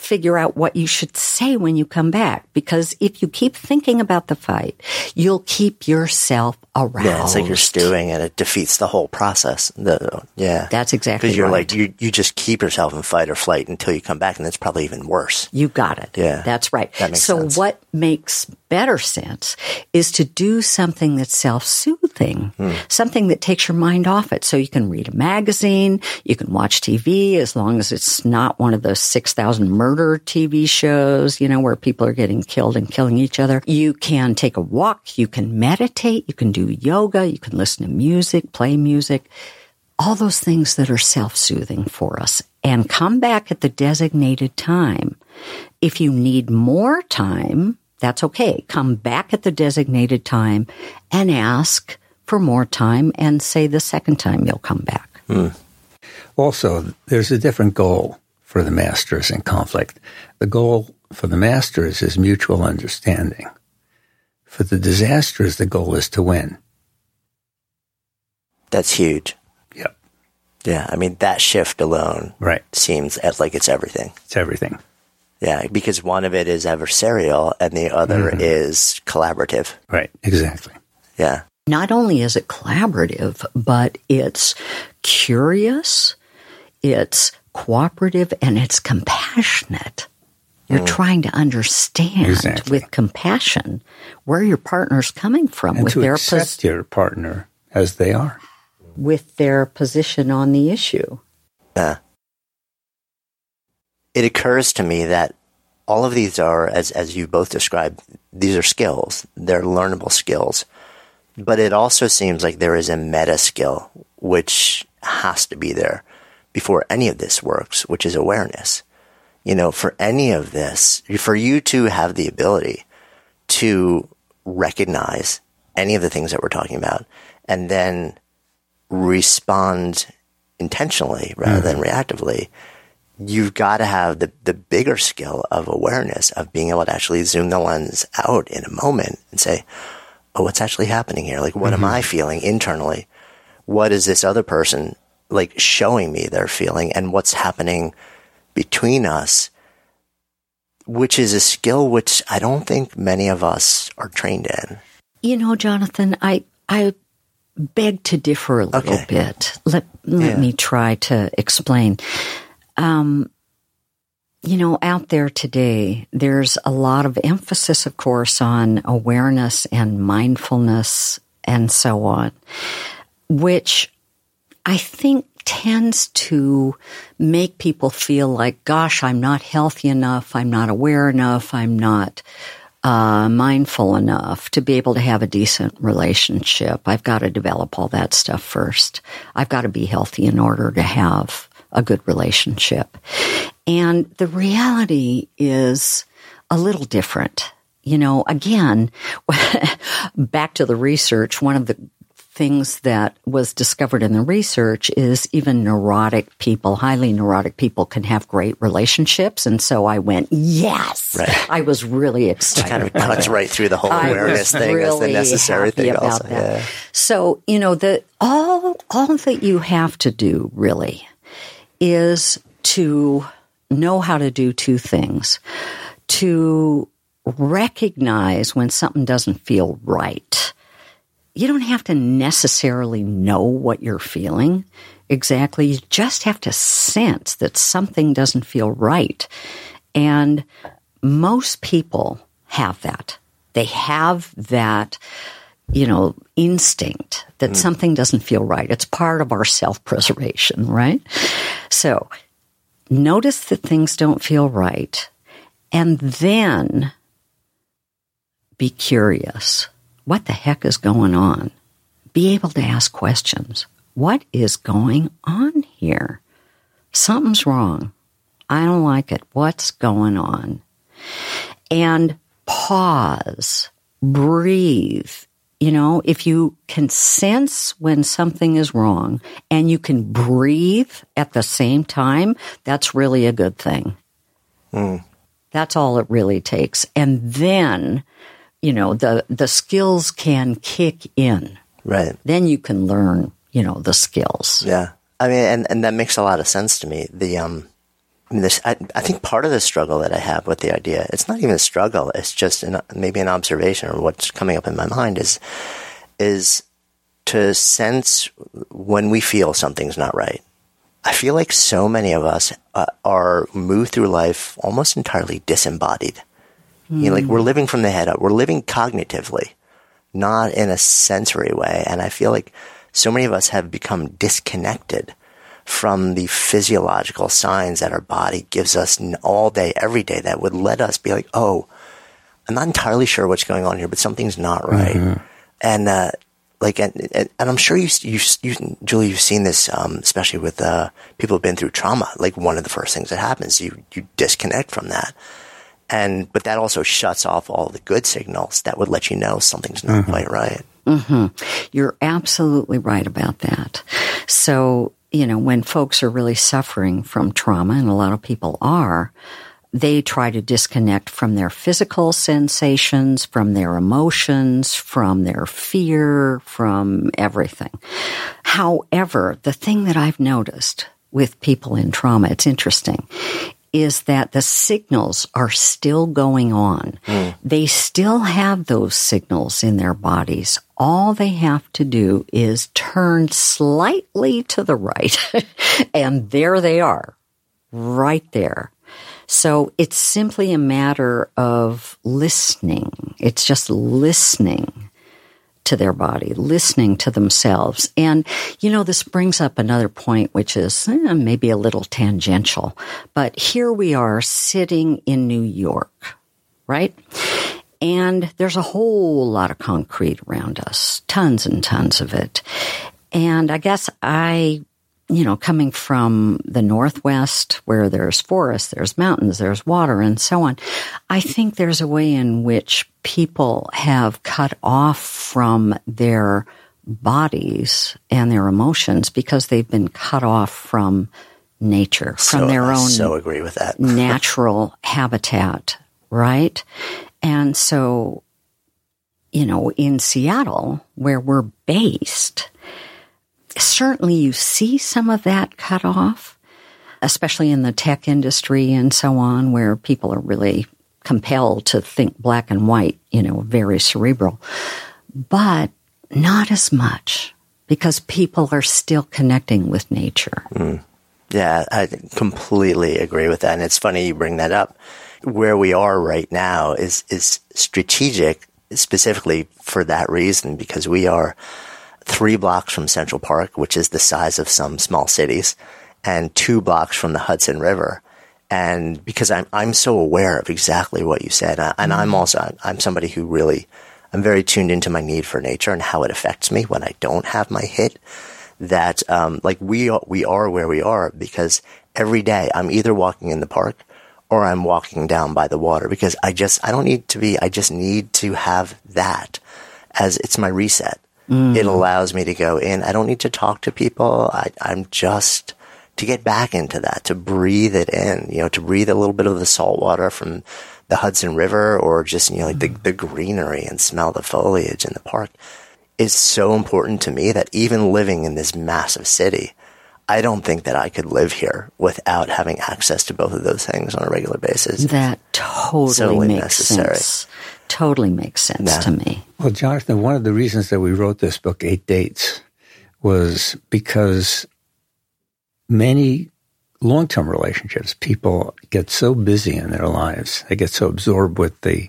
figure out what you should say when you come back. Because if you keep thinking about the fight, you'll keep yourself aroused. Yeah, it's like you're stewing and it defeats the whole process. That's exactly right. Because you're like, you just keep yourself in fight or flight until you come back, and that's probably even worse. You got it. Yeah. That's right. That makes sense. What makes better sense is to do something that's self-soothing, something that takes your mind off it. So you can read a magazine, you can watch TV, as long as it's not one of those 6,000 murder TV shows, where people are getting killed and killing each other. You can take a walk, you can meditate, you can do yoga, you can listen to music, play music, all those things that are self-soothing for us, and come back at the designated time. If you need more time, that's okay. Come back at the designated time and ask for more time, and say the second time you'll come back. Also, there's a different goal for the masters in conflict. The goal for the masters is mutual understanding. For the disasters, the goal is to win. That's huge. Yep. Yeah, I mean, that shift alone seems like it's everything. It's everything. Yeah, because one of it is adversarial and the other is collaborative. Right, exactly. Yeah. Not only is it collaborative, but it's curious, it's cooperative, and it's compassionate. You're trying to understand with compassion where your partner's coming from, and with to their accept your partner as they are, with their position on the issue. Yeah. It occurs to me that all of these are, as you both described, these are skills. They're learnable skills. But it also seems like there is a meta skill which has to be there before any of this works, which is awareness. For any of this, for you to have the ability to recognize any of the things that we're talking about and then respond intentionally rather than reactively, you've got to have the bigger skill of awareness, of being able to actually zoom the lens out in a moment and say, oh, what's actually happening here? Like, what am I feeling internally? What is this other person showing me they're feeling, and what's happening between us, which is a skill which I don't think many of us are trained in. Jonathan, I beg to differ a little bit. Let me try to explain. Out there today, there's a lot of emphasis, of course, on awareness and mindfulness and so on, which I think tends to make people feel like, gosh, I'm not healthy enough, I'm not aware enough, I'm not mindful enough to be able to have a decent relationship. I've got to develop all that stuff first. I've got to be healthy in order to have a good relationship. And the reality is a little different. Again, back to the research, one of the things that was discovered in the research is even neurotic people, highly neurotic people, can have great relationships. And so I went, yes! Right. I was really excited. It kind of cuts right through the whole awareness thing as the necessary thing also. Yeah. So, all that you have to do really is to know how to do two things. To recognize when something doesn't feel right. You don't have to necessarily know what you're feeling exactly. You just have to sense that something doesn't feel right. And most people have that. They have that, instinct that something doesn't feel right. It's part of our self-preservation, right? So notice that things don't feel right, and then be curious. What the heck is going on? Be able to ask questions. What is going on here? Something's wrong. I don't like it. What's going on? And pause. Breathe. If you can sense when something is wrong and you can breathe at the same time, that's really a good thing. That's all it really takes. And then, the skills can kick in. Right. Then you can learn, the skills. Yeah. I mean, and that makes a lot of sense to me. I think part of the struggle that I have with the idea, it's not even a struggle, it's just maybe an observation, or what's coming up in my mind is to sense when we feel something's not right. I feel like so many of us are moved through life almost entirely disembodied. You know, like we're living from the head up. We're living cognitively, not in a sensory way. And I feel like so many of us have become disconnected from the physiological signs that our body gives us all day, every day, that would let us be like, oh, I'm not entirely sure what's going on here, but something's not right. Mm-hmm. And and I'm sure you, Julie, you've seen this, especially with people who've been through trauma. Like, one of the first things that happens, you disconnect from that, but that also shuts off all the good signals that would let you know something's not quite right. Mm-hmm. You're absolutely right about that. So, you know, when folks are really suffering from trauma, and a lot of people are, they try to disconnect from their physical sensations, from their emotions, from their fear, from everything. However, the thing that I've noticed with people in trauma, it's interesting, is that the signals are still going on. They still have those signals in their bodies. All they have to do is turn slightly to the right, and there they are, right there. So it's simply a matter of listening. It's just listening to their body, listening to themselves. And, you know, this brings up another point, which is maybe a little tangential. But here we are sitting in New York, right? And there's a whole lot of concrete around us, tons and tons of it. And I guess coming from the Northwest, where there's forests, there's mountains, there's water, and so on, I think there's a way in which people have cut off from their bodies and their emotions because they've been cut off from nature, from their own so agree with that. natural habitat, right? And so, you know, in Seattle, where we're based, certainly you see some of that cut off, especially in the tech industry and so on, where people are really compelled to think black and white, you know, very cerebral. But not as much, because people are still connecting with nature. Yeah, I completely agree with that. And it's funny you bring that up. Where we are right now is strategic, specifically for that reason, because we are 3 blocks from Central Park, which is the size of some small cities, and 2 blocks from the Hudson River. And because I'm so aware of exactly what you said, and I'm somebody who really, I'm very tuned into my need for nature and how it affects me when I don't have my hit, that we are where we are because every day I'm either walking in the park or I'm walking down by the water, because I just need to have that as it's my reset. It allows me to go in. I don't need to talk to people. I'm just to get back into that, to breathe it in, you know, to breathe a little bit of the salt water from the Hudson River, or just, you know, like the greenery, and smell the foliage in the park is so important to me that even living in this massive city, I don't think that I could live here without having access to both of those things on a regular basis. That totally makes sense. Totally makes sense to me. Well, Jonathan, one of the reasons that we wrote this book, 8 Dates, was because many long-term relationships, people get so busy in their lives, they get so absorbed with the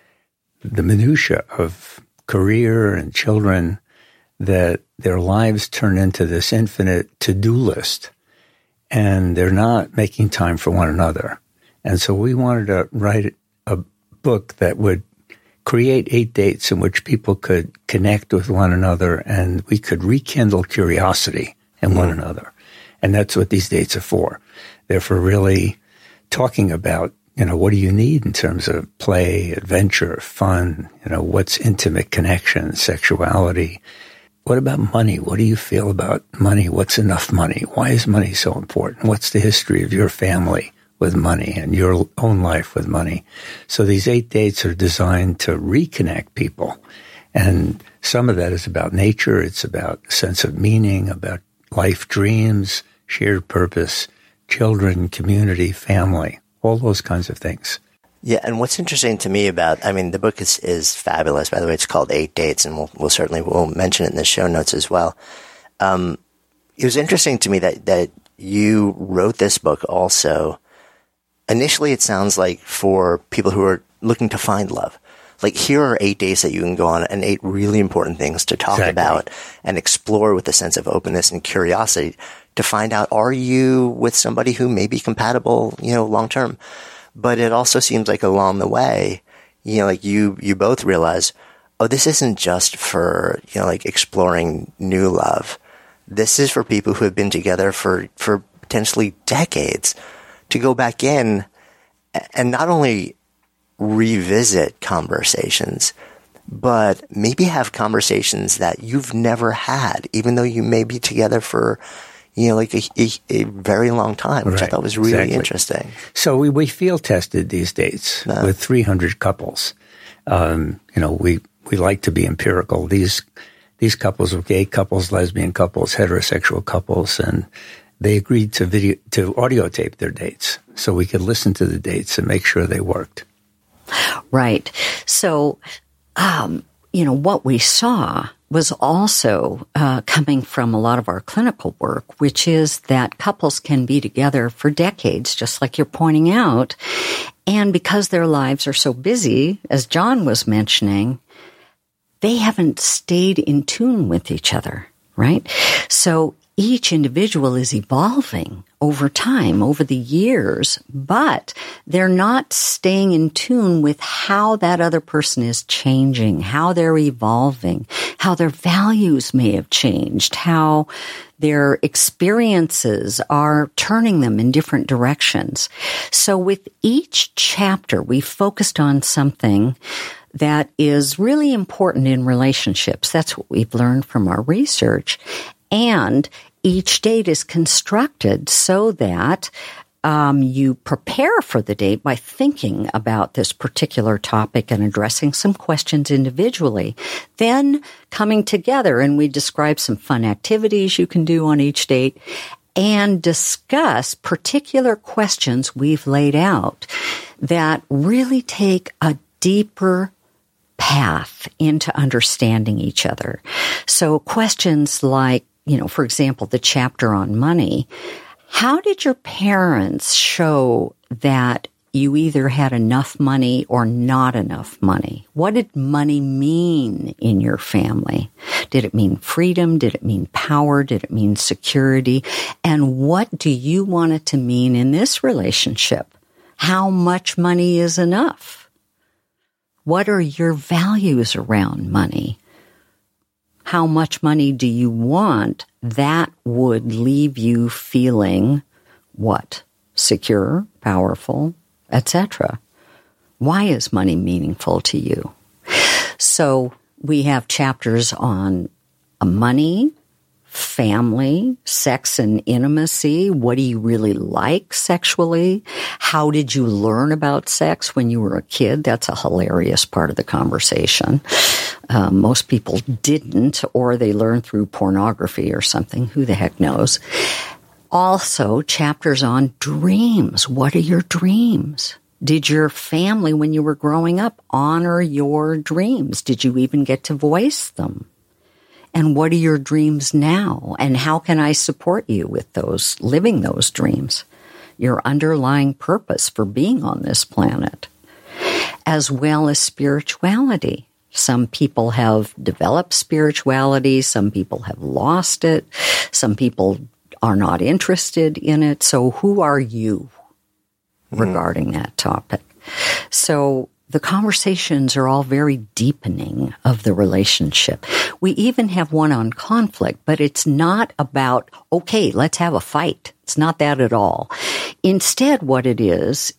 minutia of career and children that their lives turn into this infinite to-do list, and they're not making time for one another. And so we wanted to write a book that would create 8 dates in which people could connect with one another, and we could rekindle curiosity in one another. And that's what these dates are for. They're for really talking about, you know, what do you need in terms of play, adventure, fun, you know, what's intimate connection, sexuality. What about money? What do you feel about money? What's enough money? Why is money so important? What's the history of your family with money and your own life with money? So these 8 dates are designed to reconnect people. And some of that is about nature. It's about a sense of meaning, about life dreams, shared purpose, children, community, family, all those kinds of things. Yeah, and what's interesting to me about, the book is fabulous. By the way, it's called 8 Dates, and we'll mention it in the show notes as well. It was interesting to me that you wrote this book also. Initially, it sounds like for people who are looking to find love. Like, here are 8 days that you can go on and 8 really important things to talk about and explore with a sense of openness and curiosity to find out, are you with somebody who may be compatible, long term? But it also seems like along the way, like you both realize, oh, this isn't just for, exploring new love. This is for people who have been together for potentially decades to go back in and not only revisit conversations, but maybe have conversations that you've never had, even though you may be together for a very long time, which I thought was really interesting. So we field tested these dates with 300 couples. We like to be empirical. These couples were gay couples, lesbian couples, heterosexual couples, and they agreed to audio tape their dates so we could listen to the dates and make sure they worked. Right. So, what we saw was also coming from a lot of our clinical work, which is that couples can be together for decades, just like you're pointing out. And because their lives are so busy, as John was mentioning, they haven't stayed in tune with each other, right? So each individual is evolving over time, over the years, but they're not staying in tune with how that other person is changing, how they're evolving, how their values may have changed, how their experiences are turning them in different directions. So with each chapter, we focused on something that is really important in relationships. That's what we've learned from our research. And each date is constructed so that you prepare for the date by thinking about this particular topic and addressing some questions individually. Then coming together, and we describe some fun activities you can do on each date and discuss particular questions we've laid out that really take a deeper path into understanding each other. So questions like, for example, the chapter on money. How did your parents show that you either had enough money or not enough money? What did money mean in your family? Did it mean freedom? Did it mean power? Did it mean security? And what do you want it to mean in this relationship? How much money is enough? What are your values around money? How much money do you want that would leave you feeling what? Secure, powerful, etc. Why is money meaningful to you? So we have chapters on money, family, sex and intimacy. What do you really like sexually? How did you learn about sex when you were a kid? That's a hilarious part of the conversation. Most people didn't, or they learned through pornography or something. Who the heck knows? Also, chapters on dreams. What are your dreams? Did your family, when you were growing up, honor your dreams? Did you even get to voice them? And what are your dreams now? And how can I support you with those, living those dreams? Your underlying purpose for being on this planet, as well as spirituality. Some people have developed spirituality. Some people have lost it. Some people are not interested in it. So who are you regarding that topic? So the conversations are all very deepening of the relationship. We even have one on conflict, but it's not about, okay, let's have a fight. It's not that at all. Instead, what it is,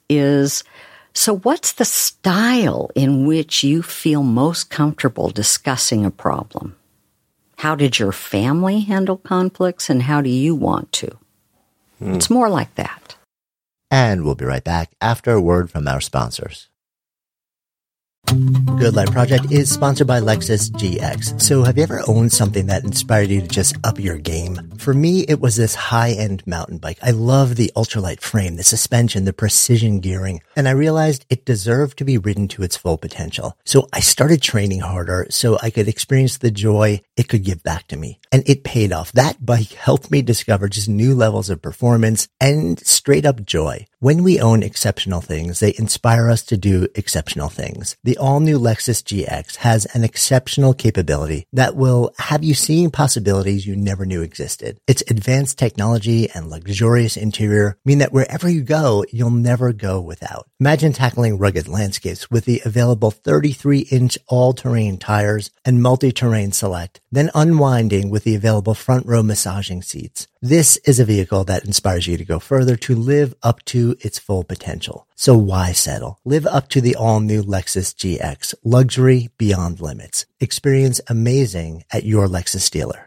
so what's the style in which you feel most comfortable discussing a problem? How did your family handle conflicts, and how do you want to? It's more like that. And we'll be right back after a word from our sponsors. Good Life Project is sponsored by Lexus GX. So have you ever owned something that inspired you to just up your game? For me, it was this high-end mountain bike. I love the ultralight frame, the suspension, the precision gearing, and I realized it deserved to be ridden to its full potential. So I started training harder so I could experience the joy it could give back to me. And it paid off. That bike helped me discover just new levels of performance and straight up joy. When we own exceptional things, they inspire us to do exceptional things. The all-new Lexus GX has an exceptional capability that will have you seeing possibilities you never knew existed. Its advanced technology and luxurious interior mean that wherever you go, you'll never go without. Imagine tackling rugged landscapes with the available 33-inch all-terrain tires and multi-terrain select, then unwinding with the available front-row massaging seats. This is a vehicle that inspires you to go further, to live up to its full potential. So why settle? Live up to the all-new Lexus GX. Luxury beyond limits. Experience amazing at your Lexus dealer.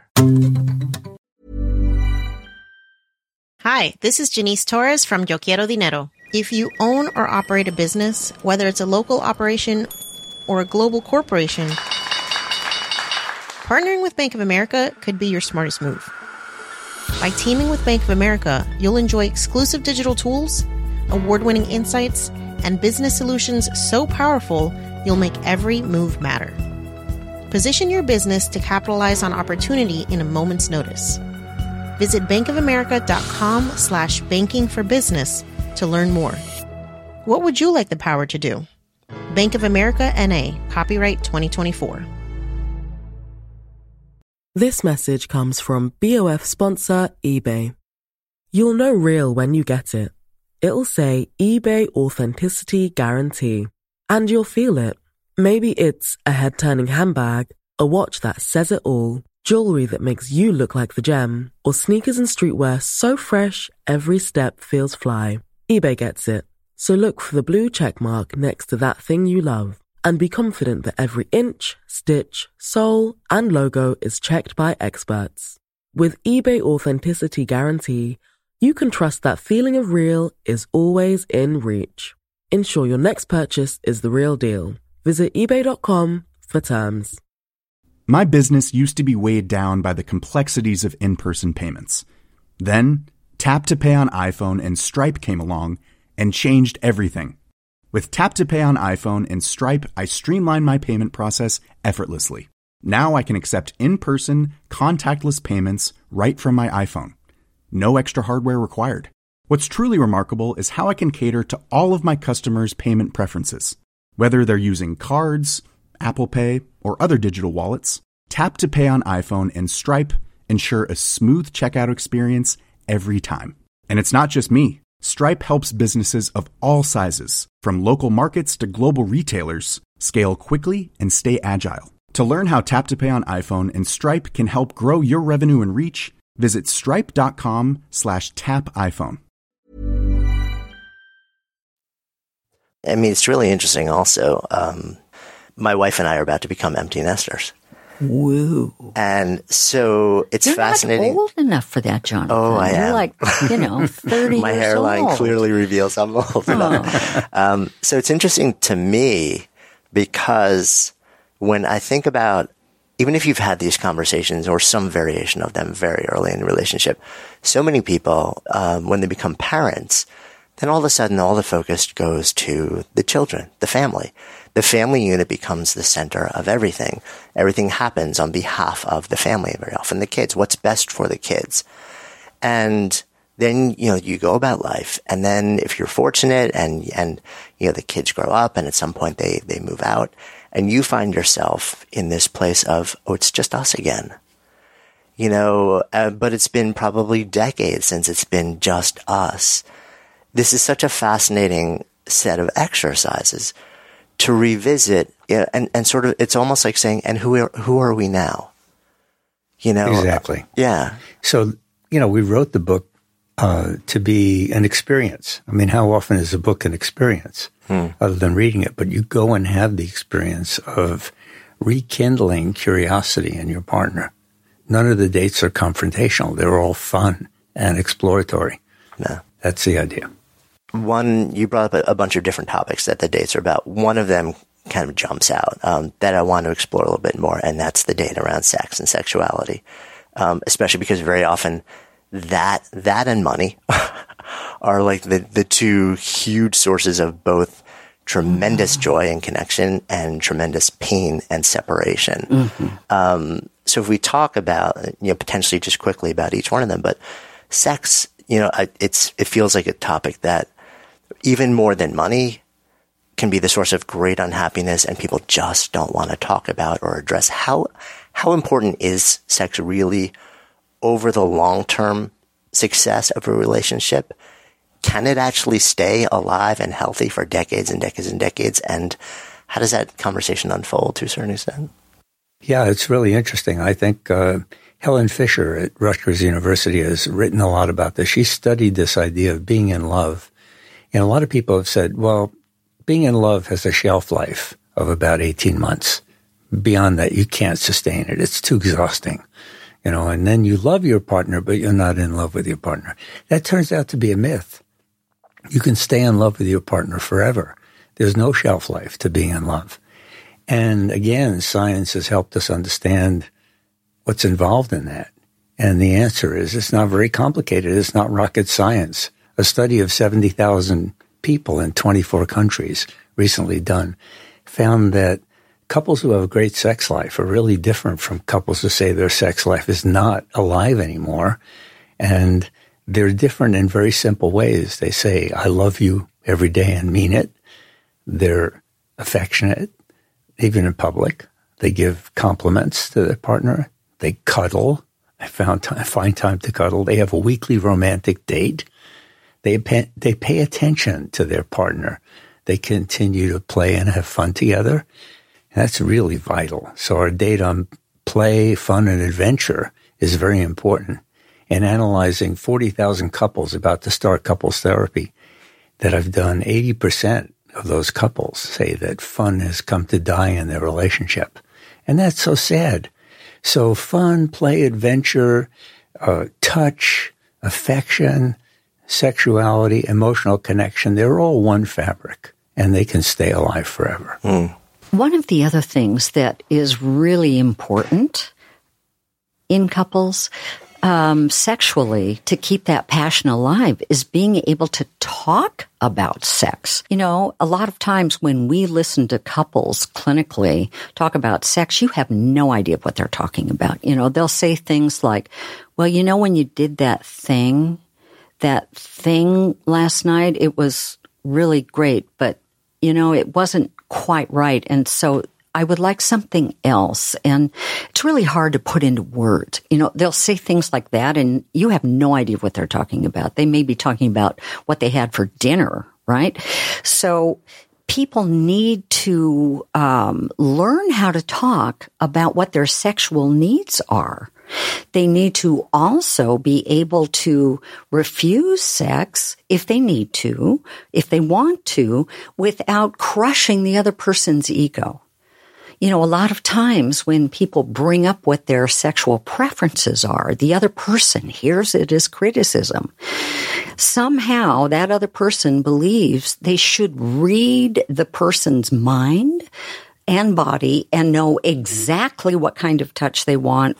Hi, this is Janice Torres from Yo Quiero Dinero. If you own or operate a business, whether it's a local operation or a global corporation, partnering with Bank of America could be your smartest move. By teaming with Bank of America, you'll enjoy exclusive digital tools, award-winning insights, and business solutions so powerful, you'll make every move matter. Position your business to capitalize on opportunity in a moment's notice. Visit bankofamerica.com/banking for business to learn more. What would you like the power to do? Bank of America NA, copyright 2024. This message comes from BOF sponsor eBay. You'll know real when you get it. It'll say eBay Authenticity Guarantee. And you'll feel it. Maybe it's a head-turning handbag, a watch that says it all, jewelry that makes you look like the gem, or sneakers and streetwear so fresh every step feels fly. eBay gets it. So look for the blue check mark next to that thing you love. And be confident that every inch, stitch, sole, and logo is checked by experts. With eBay Authenticity Guarantee, you can trust that feeling of real is always in reach. Ensure your next purchase is the real deal. Visit eBay.com for terms. My business used to be weighed down by the complexities of in-person payments. Then, Tap to Pay on iPhone and Stripe came along and changed everything. With Tap to Pay on iPhone and Stripe, I streamlined my payment process effortlessly. Now I can accept in-person, contactless payments right from my iPhone. No extra hardware required. What's truly remarkable is how I can cater to all of my customers' payment preferences. Whether they're using cards, Apple Pay, or other digital wallets, Tap to Pay on iPhone and Stripe ensure a smooth checkout experience every time. And it's not just me. Stripe helps businesses of all sizes, from local markets to global retailers, scale quickly and stay agile. To learn how Tap to Pay on iPhone and Stripe can help grow your revenue and reach, visit stripe.com/tapiphone. I mean, it's really interesting also. My wife and I are about to become empty nesters. Woo. And so it's You're fascinating. Not old enough for that, Jonathan. Oh, I You're am. like, 30 My years hairline old. clearly reveals I'm old enough. So it's interesting to me because when I think about, even if you've had these conversations or some variation of them very early in the relationship, so many people, when they become parents, then all of a sudden all the focus goes to the children, the family. The family unit becomes the center of everything. Everything happens on behalf of the family, very often the kids. What's best for the kids? And then, you go about life. And then if you're fortunate and the kids grow up and at some point they move out and you find yourself in this place of, oh, it's just us again. But it's been probably decades since it's been just us. This is such a fascinating set of exercises to revisit, and sort of, it's almost like saying, and who are we now? Exactly. Yeah. So, we wrote the book to be an experience. I mean, how often is a book an experience other than reading it? But you go and have the experience of rekindling curiosity in your partner. None of the dates are confrontational. They're all fun and exploratory. No. That's the idea. You brought up a bunch of different topics that the dates are about. One of them kind of jumps out that I want to explore a little bit more, and that's the data around sex and sexuality, especially because very often that and money are like the two huge sources of both tremendous joy and connection and tremendous pain and separation. Mm-hmm. So if we talk about, potentially just quickly about each one of them, but sex, it feels like a topic that even more than money can be the source of great unhappiness, and people just don't want to talk about or address. How important is sex really over the long-term success of a relationship? Can it actually stay alive and healthy for decades and decades and decades? And how does that conversation unfold to a certain extent? Yeah, it's really interesting. I think Helen Fisher at Rutgers University has written a lot about this. She studied this idea of being in love. And a lot of people have said, well, being in love has a shelf life of about 18 months. Beyond that, you can't sustain it. It's too exhausting. And then you love your partner, but you're not in love with your partner. That turns out to be a myth. You can stay in love with your partner forever. There's no shelf life to being in love. And again, science has helped us understand what's involved in that. And the answer is it's not very complicated. It's not rocket science. A study of 70,000 people in 24 countries recently done found that couples who have a great sex life are really different from couples who say their sex life is not alive anymore. And they're different in very simple ways. They say, I love you every day and mean it. They're affectionate, even in public. They give compliments to their partner. They cuddle. Find time to cuddle. They have a weekly romantic date. They pay attention to their partner. They continue to play and have fun together. And that's really vital. So our data on play, fun, and adventure is very important. And analyzing 40,000 couples about to start couples therapy that I've done, 80% of those couples say that fun has come to die in their relationship. And that's so sad. So fun, play, adventure, touch, affection, sexuality, emotional connection, they're all one fabric, and they can stay alive forever. Mm. One of the other things that is really important in couples sexually to keep that passion alive is being able to talk about sex. A lot of times when we listen to couples clinically talk about sex, you have no idea what they're talking about. They'll say things like, well, when you did that thing last night, it was really great, but, it wasn't quite right. And so I would like something else. And it's really hard to put into words. They'll say things like that and you have no idea what they're talking about. They may be talking about what they had for dinner, right? So people need to learn how to talk about what their sexual needs are. They need to also be able to refuse sex if they need to, if they want to, without crushing the other person's ego. A lot of times when people bring up what their sexual preferences are, the other person hears it as criticism. Somehow that other person believes they should read the person's mind and body and know exactly what kind of touch they want,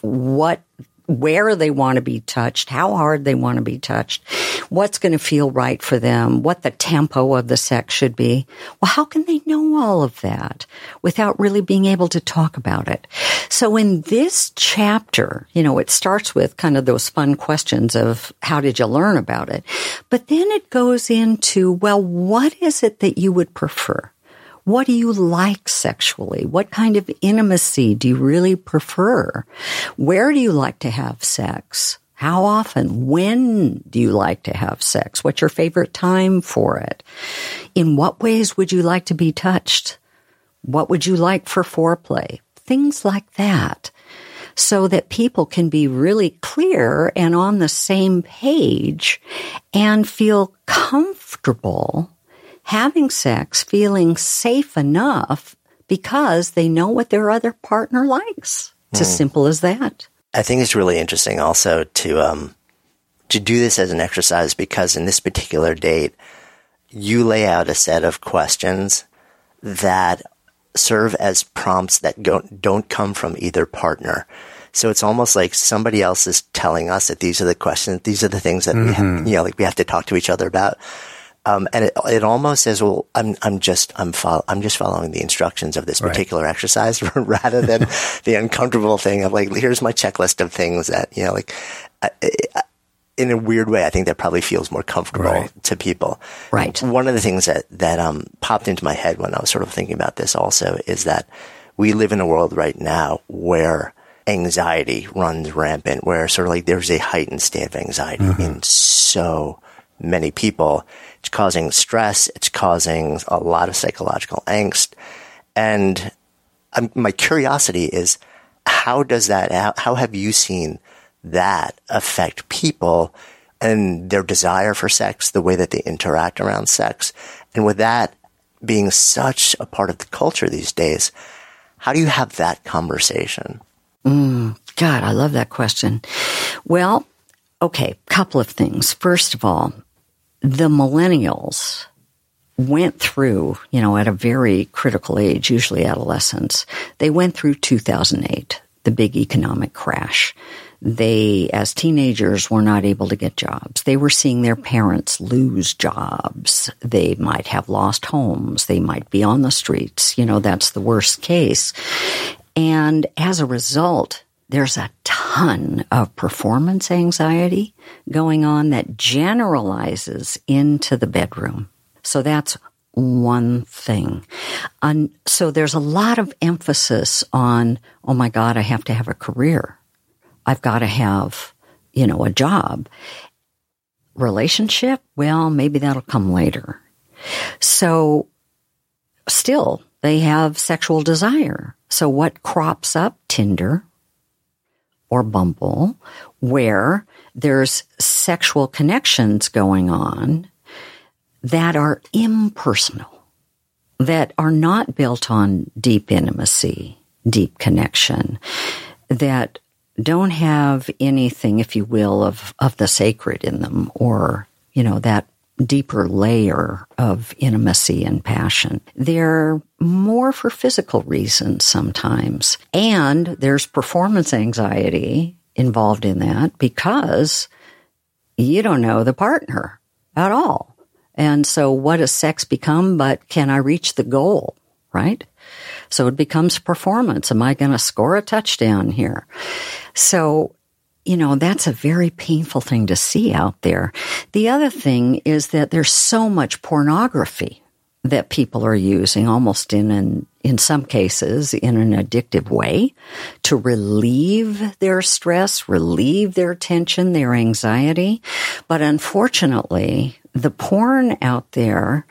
where they want to be touched, how hard they want to be touched, what's going to feel right for them, what the tempo of the sex should be. Well, how can they know all of that without really being able to talk about it? So in this chapter, it starts with kind of those fun questions of how did you learn about it? But then it goes into, well, what is it that you would prefer? What do you like sexually? What kind of intimacy do you really prefer? Where do you like to have sex? How often? When do you like to have sex? What's your favorite time for it? In what ways would you like to be touched? What would you like for foreplay? Things like that. So that people can be really clear and on the same page and feel comfortable having sex, feeling safe enough because they know what their other partner likes. It's as simple as that. I think it's really interesting also to do this as an exercise because in this particular date, you lay out a set of questions that serve as prompts that don't come from either partner. So it's almost like somebody else is telling us that these are the questions, these are the things that we have to talk to each other about. And it almost says, well, I'm just following the instructions of this particular exercise rather than the uncomfortable thing of like, here's my checklist of things that, in a weird way, I think that probably feels more comfortable to people. Right. One of the things that popped into my head when I was sort of thinking about this also is that we live in a world right now where anxiety runs rampant, where sort of like there's a heightened state of anxiety in so many people. It's causing stress. It's causing a lot of psychological angst. And my curiosity is, how have you seen that affect people and their desire for sex, the way that they interact around sex? And with that being such a part of the culture these days, how do you have that conversation? God, I love that question. Well, okay, couple of things. First of all, the millennials went through, at a very critical age, usually adolescence, they went through 2008, the big economic crash. They, as teenagers, were not able to get jobs. They were seeing their parents lose jobs. They might have lost homes. They might be on the streets. That's the worst case. And as a result, there's a ton of performance anxiety going on that generalizes into the bedroom. So that's one thing. So there's a lot of emphasis on, oh my God, I have to have a career. I've got to have, a job. Relationship, well, maybe that'll come later. So still, they have sexual desire. So what crops up? Tinder or Bumble, where there's sexual connections going on that are impersonal, that are not built on deep intimacy, deep connection, that don't have anything, if you will, of the sacred in them, or, that deeper layer of intimacy and passion. They're more for physical reasons sometimes. And there's performance anxiety involved in that because you don't know the partner at all. And so what does sex become but can I reach the goal, right? So it becomes performance. Am I going to score a touchdown here? So, that's a very painful thing to see out there. The other thing is that there's so much pornography that people are using, almost in some cases in an addictive way, to relieve their stress, relieve their tension, their anxiety. But unfortunately, the porn out there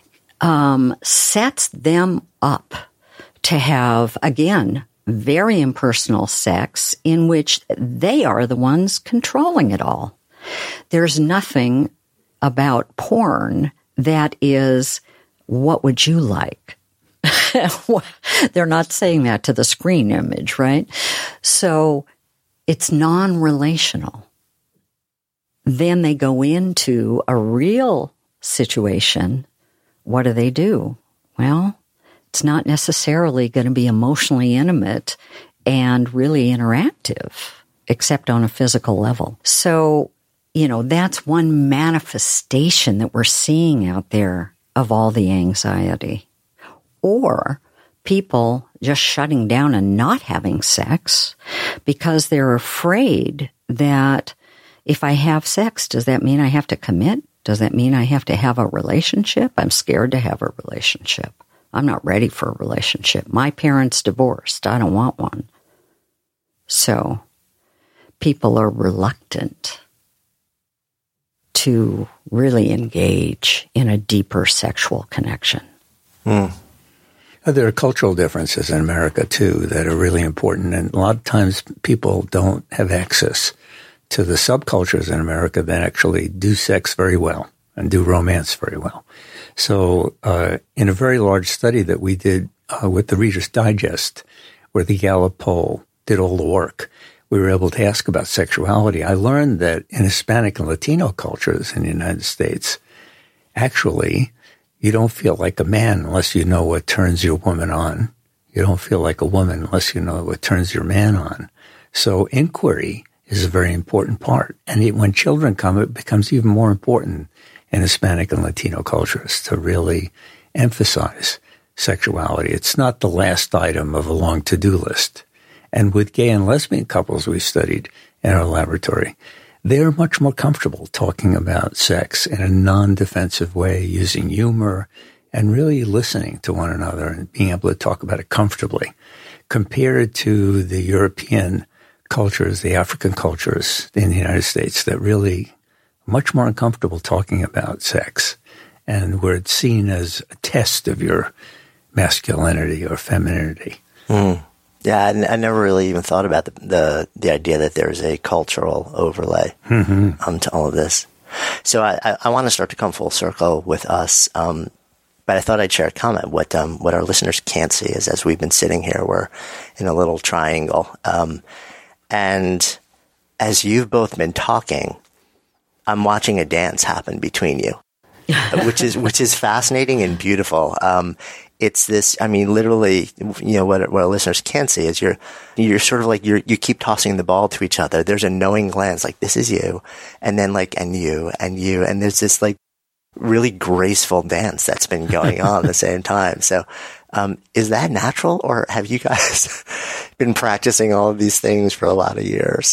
sets them up to have, again, very impersonal sex in which they are the ones controlling it all. There's nothing about porn that is, what would you like? They're not saying that to the screen image, right? So it's non-relational. Then they go into a real situation. What do? Well, it's not necessarily going to be emotionally intimate and really interactive, except on a physical level. So, that's one manifestation that we're seeing out there of all the anxiety. Or people just shutting down and not having sex because they're afraid that if I have sex, does that mean I have to commit? Does that mean I have to have a relationship? I'm scared to have a relationship. I'm not ready for a relationship. My parents divorced. I don't want one. So people are reluctant to really engage in a deeper sexual connection. There are cultural differences in America, too, that are really important. And a lot of times people don't have access to the subcultures in America that actually do sex very well and do romance very well. So in a very large study that we did with the Reader's Digest, where the Gallup poll did all the work, we were able to ask about sexuality. I learned that in Hispanic and Latino cultures in the United States, actually, you don't feel like a man unless you know what turns your woman on. You don't feel like a woman unless you know what turns your man on. So inquiry is a very important part. And when children come, it becomes even more important in Hispanic and Latino cultures to really emphasize sexuality. It's not the last item of a long to-do list. And with gay and lesbian couples we studied in our laboratory, they're much more comfortable talking about sex in a non-defensive way, using humor and really listening to one another and being able to talk about it comfortably, compared to the European cultures, the African cultures in the United States that really much more uncomfortable talking about sex, and where it's seen as a test of your masculinity or femininity. Mm. Yeah, I never really even thought about the idea that there's a cultural overlay to all of this. So I want to start to come full circle with us, but I thought I'd share a comment. What our listeners can't see is, as we've been sitting here, we're in a little triangle, and as you've both been talking, I'm watching a dance happen between you, which is fascinating and beautiful. It's this, I mean, literally, you know, what our listeners can't see is you're sort of like, you keep tossing the ball to each other. There's a knowing glance, like, this is you. And then like, and you, and you. And there's this like really graceful dance that's been going on at the same time. So, is that natural, or have you guys been practicing all of these things for a lot of years?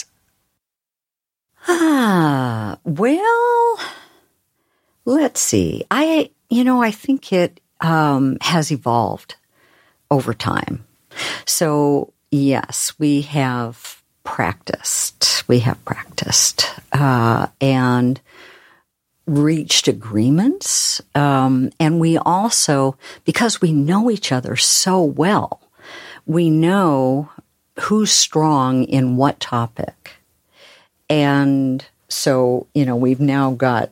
Well, let's see. I think it has evolved over time. So yes, we have practiced and reached agreements. And we also, because we know each other so well, we know who's strong in what topic. And so, we've now got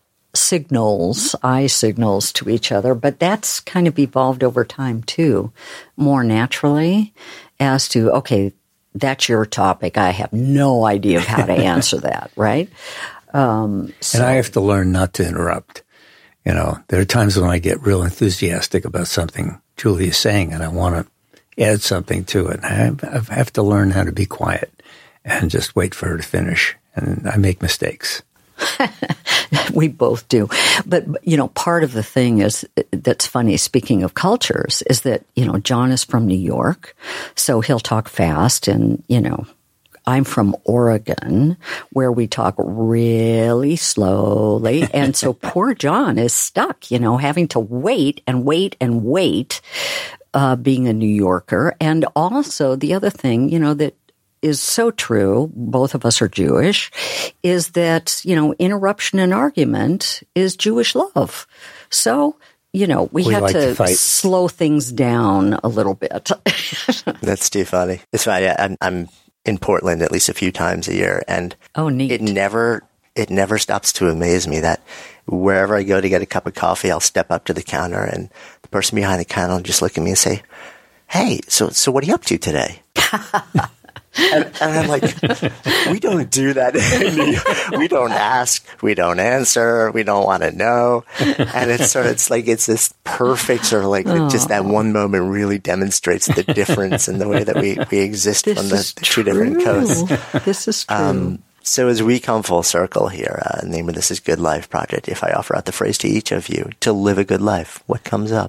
eye signals to each other, but that's kind of evolved over time too, more naturally, as to, okay, that's your topic. I have no idea how to answer that, right? And I have to learn not to interrupt. There are times when I get real enthusiastic about something Julie is saying, and I want to add something to it. I have to learn how to be quiet and just wait for her to finish. And I make mistakes. We both do. But, part of the thing is that's funny, speaking of cultures, is that, John is from New York, so he'll talk fast. And, I'm from Oregon, where we talk really slowly. And so poor John is stuck, having to wait and wait and wait, being a New Yorker. And also the other thing, that is so true, both of us are Jewish, is that, interruption in argument is Jewish love. So, we had like to slow things down a little bit. That's too funny. It's funny. I'm in Portland at least a few times a year, and neat. It never stops to amaze me that wherever I go to get a cup of coffee, I'll step up to the counter, and the person behind the counter will just look at me and say, "Hey, so what are you up to today?" And I'm like, we don't do that. We don't ask, we don't answer, we don't want to know. And it's this perfect sort of like just that one moment really demonstrates the difference in the way that we exist from the two different coasts. This is true. So as we come full circle here, the name of this is Good Life Project. If I offer out the phrase to each of you to live a good life, what comes up?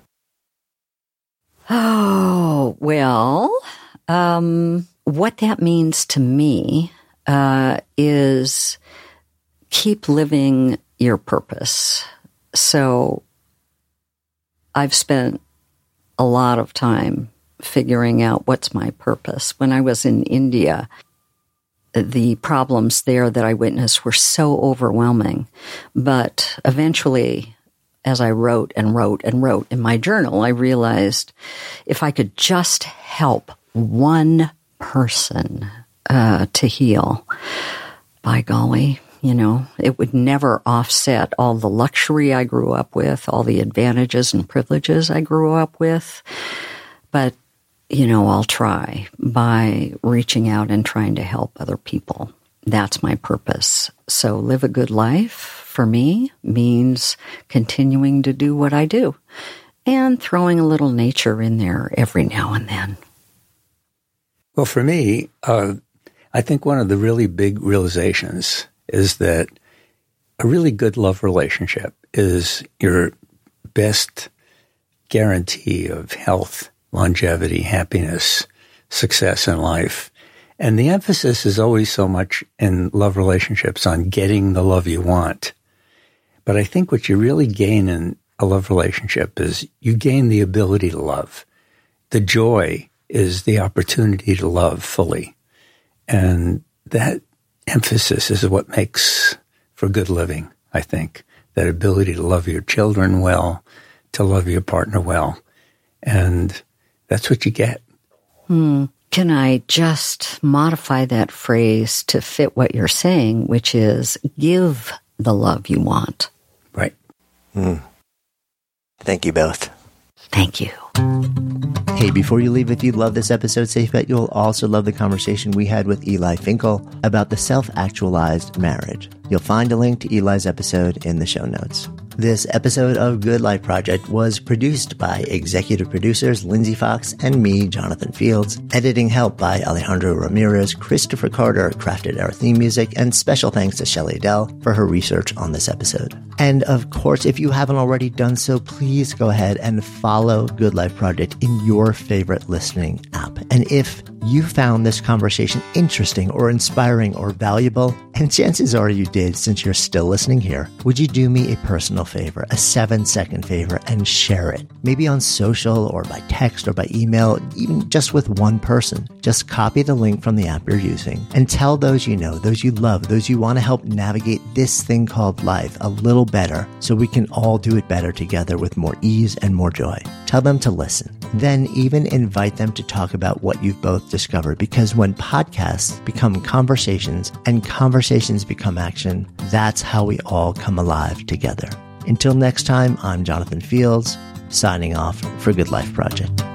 Oh, well, what that means to me is keep living your purpose. So I've spent a lot of time figuring out what's my purpose. When I was in India, the problems there that I witnessed were so overwhelming. But eventually, as I wrote and wrote and wrote in my journal, I realized if I could just help one person to heal, by golly, it would never offset all the luxury I grew up with, all the advantages and privileges I grew up with. But, I'll try by reaching out and trying to help other people. That's my purpose. So live a good life for me means continuing to do what I do and throwing a little nature in there every now and then. Well, for me, I think one of the really big realizations is that a really good love relationship is your best guarantee of health, longevity, happiness, success in life. And the emphasis is always so much in love relationships on getting the love you want. But I think what you really gain in a love relationship is you gain the ability to love. The joy is the opportunity to love fully. And that emphasis is what makes for good living, I think. That ability to love your children well, to love your partner well. And that's what you get. Can I just modify that phrase to fit what you're saying, which is give the love you want? Right. Thank you both. Thank you. Hey, before you leave, if you love this episode, safe bet you'll also love the conversation we had with Eli Finkel about the self-actualized marriage. You'll find a link to Eli's episode in the show notes. This episode of Good Life Project was produced by executive producers Lindsay Fox and me, Jonathan Fields. Editing help by Alejandro Ramirez. Christopher Carter crafted our theme music, and special thanks to Shelley Dell for her research on this episode. And of course, if you haven't already done so, please go ahead and follow Good Life Project in your favorite listening app. And if you found this conversation interesting or inspiring or valuable, and chances are you did since you're still listening here, would you do me a personal favor, a 7-second favor, and share it? Maybe on social or by text or by email, even just with one person. Just copy the link from the app you're using and tell those you know, those you love, those you want to help navigate this thing called life a little better so we can all do it better together with more ease and more joy. Tell them to listen. Then even invite them to talk about what you've both discovered, because when podcasts become conversations and conversations become action, that's how we all come alive together. Until next time, I'm Jonathan Fields, signing off for Good Life Project.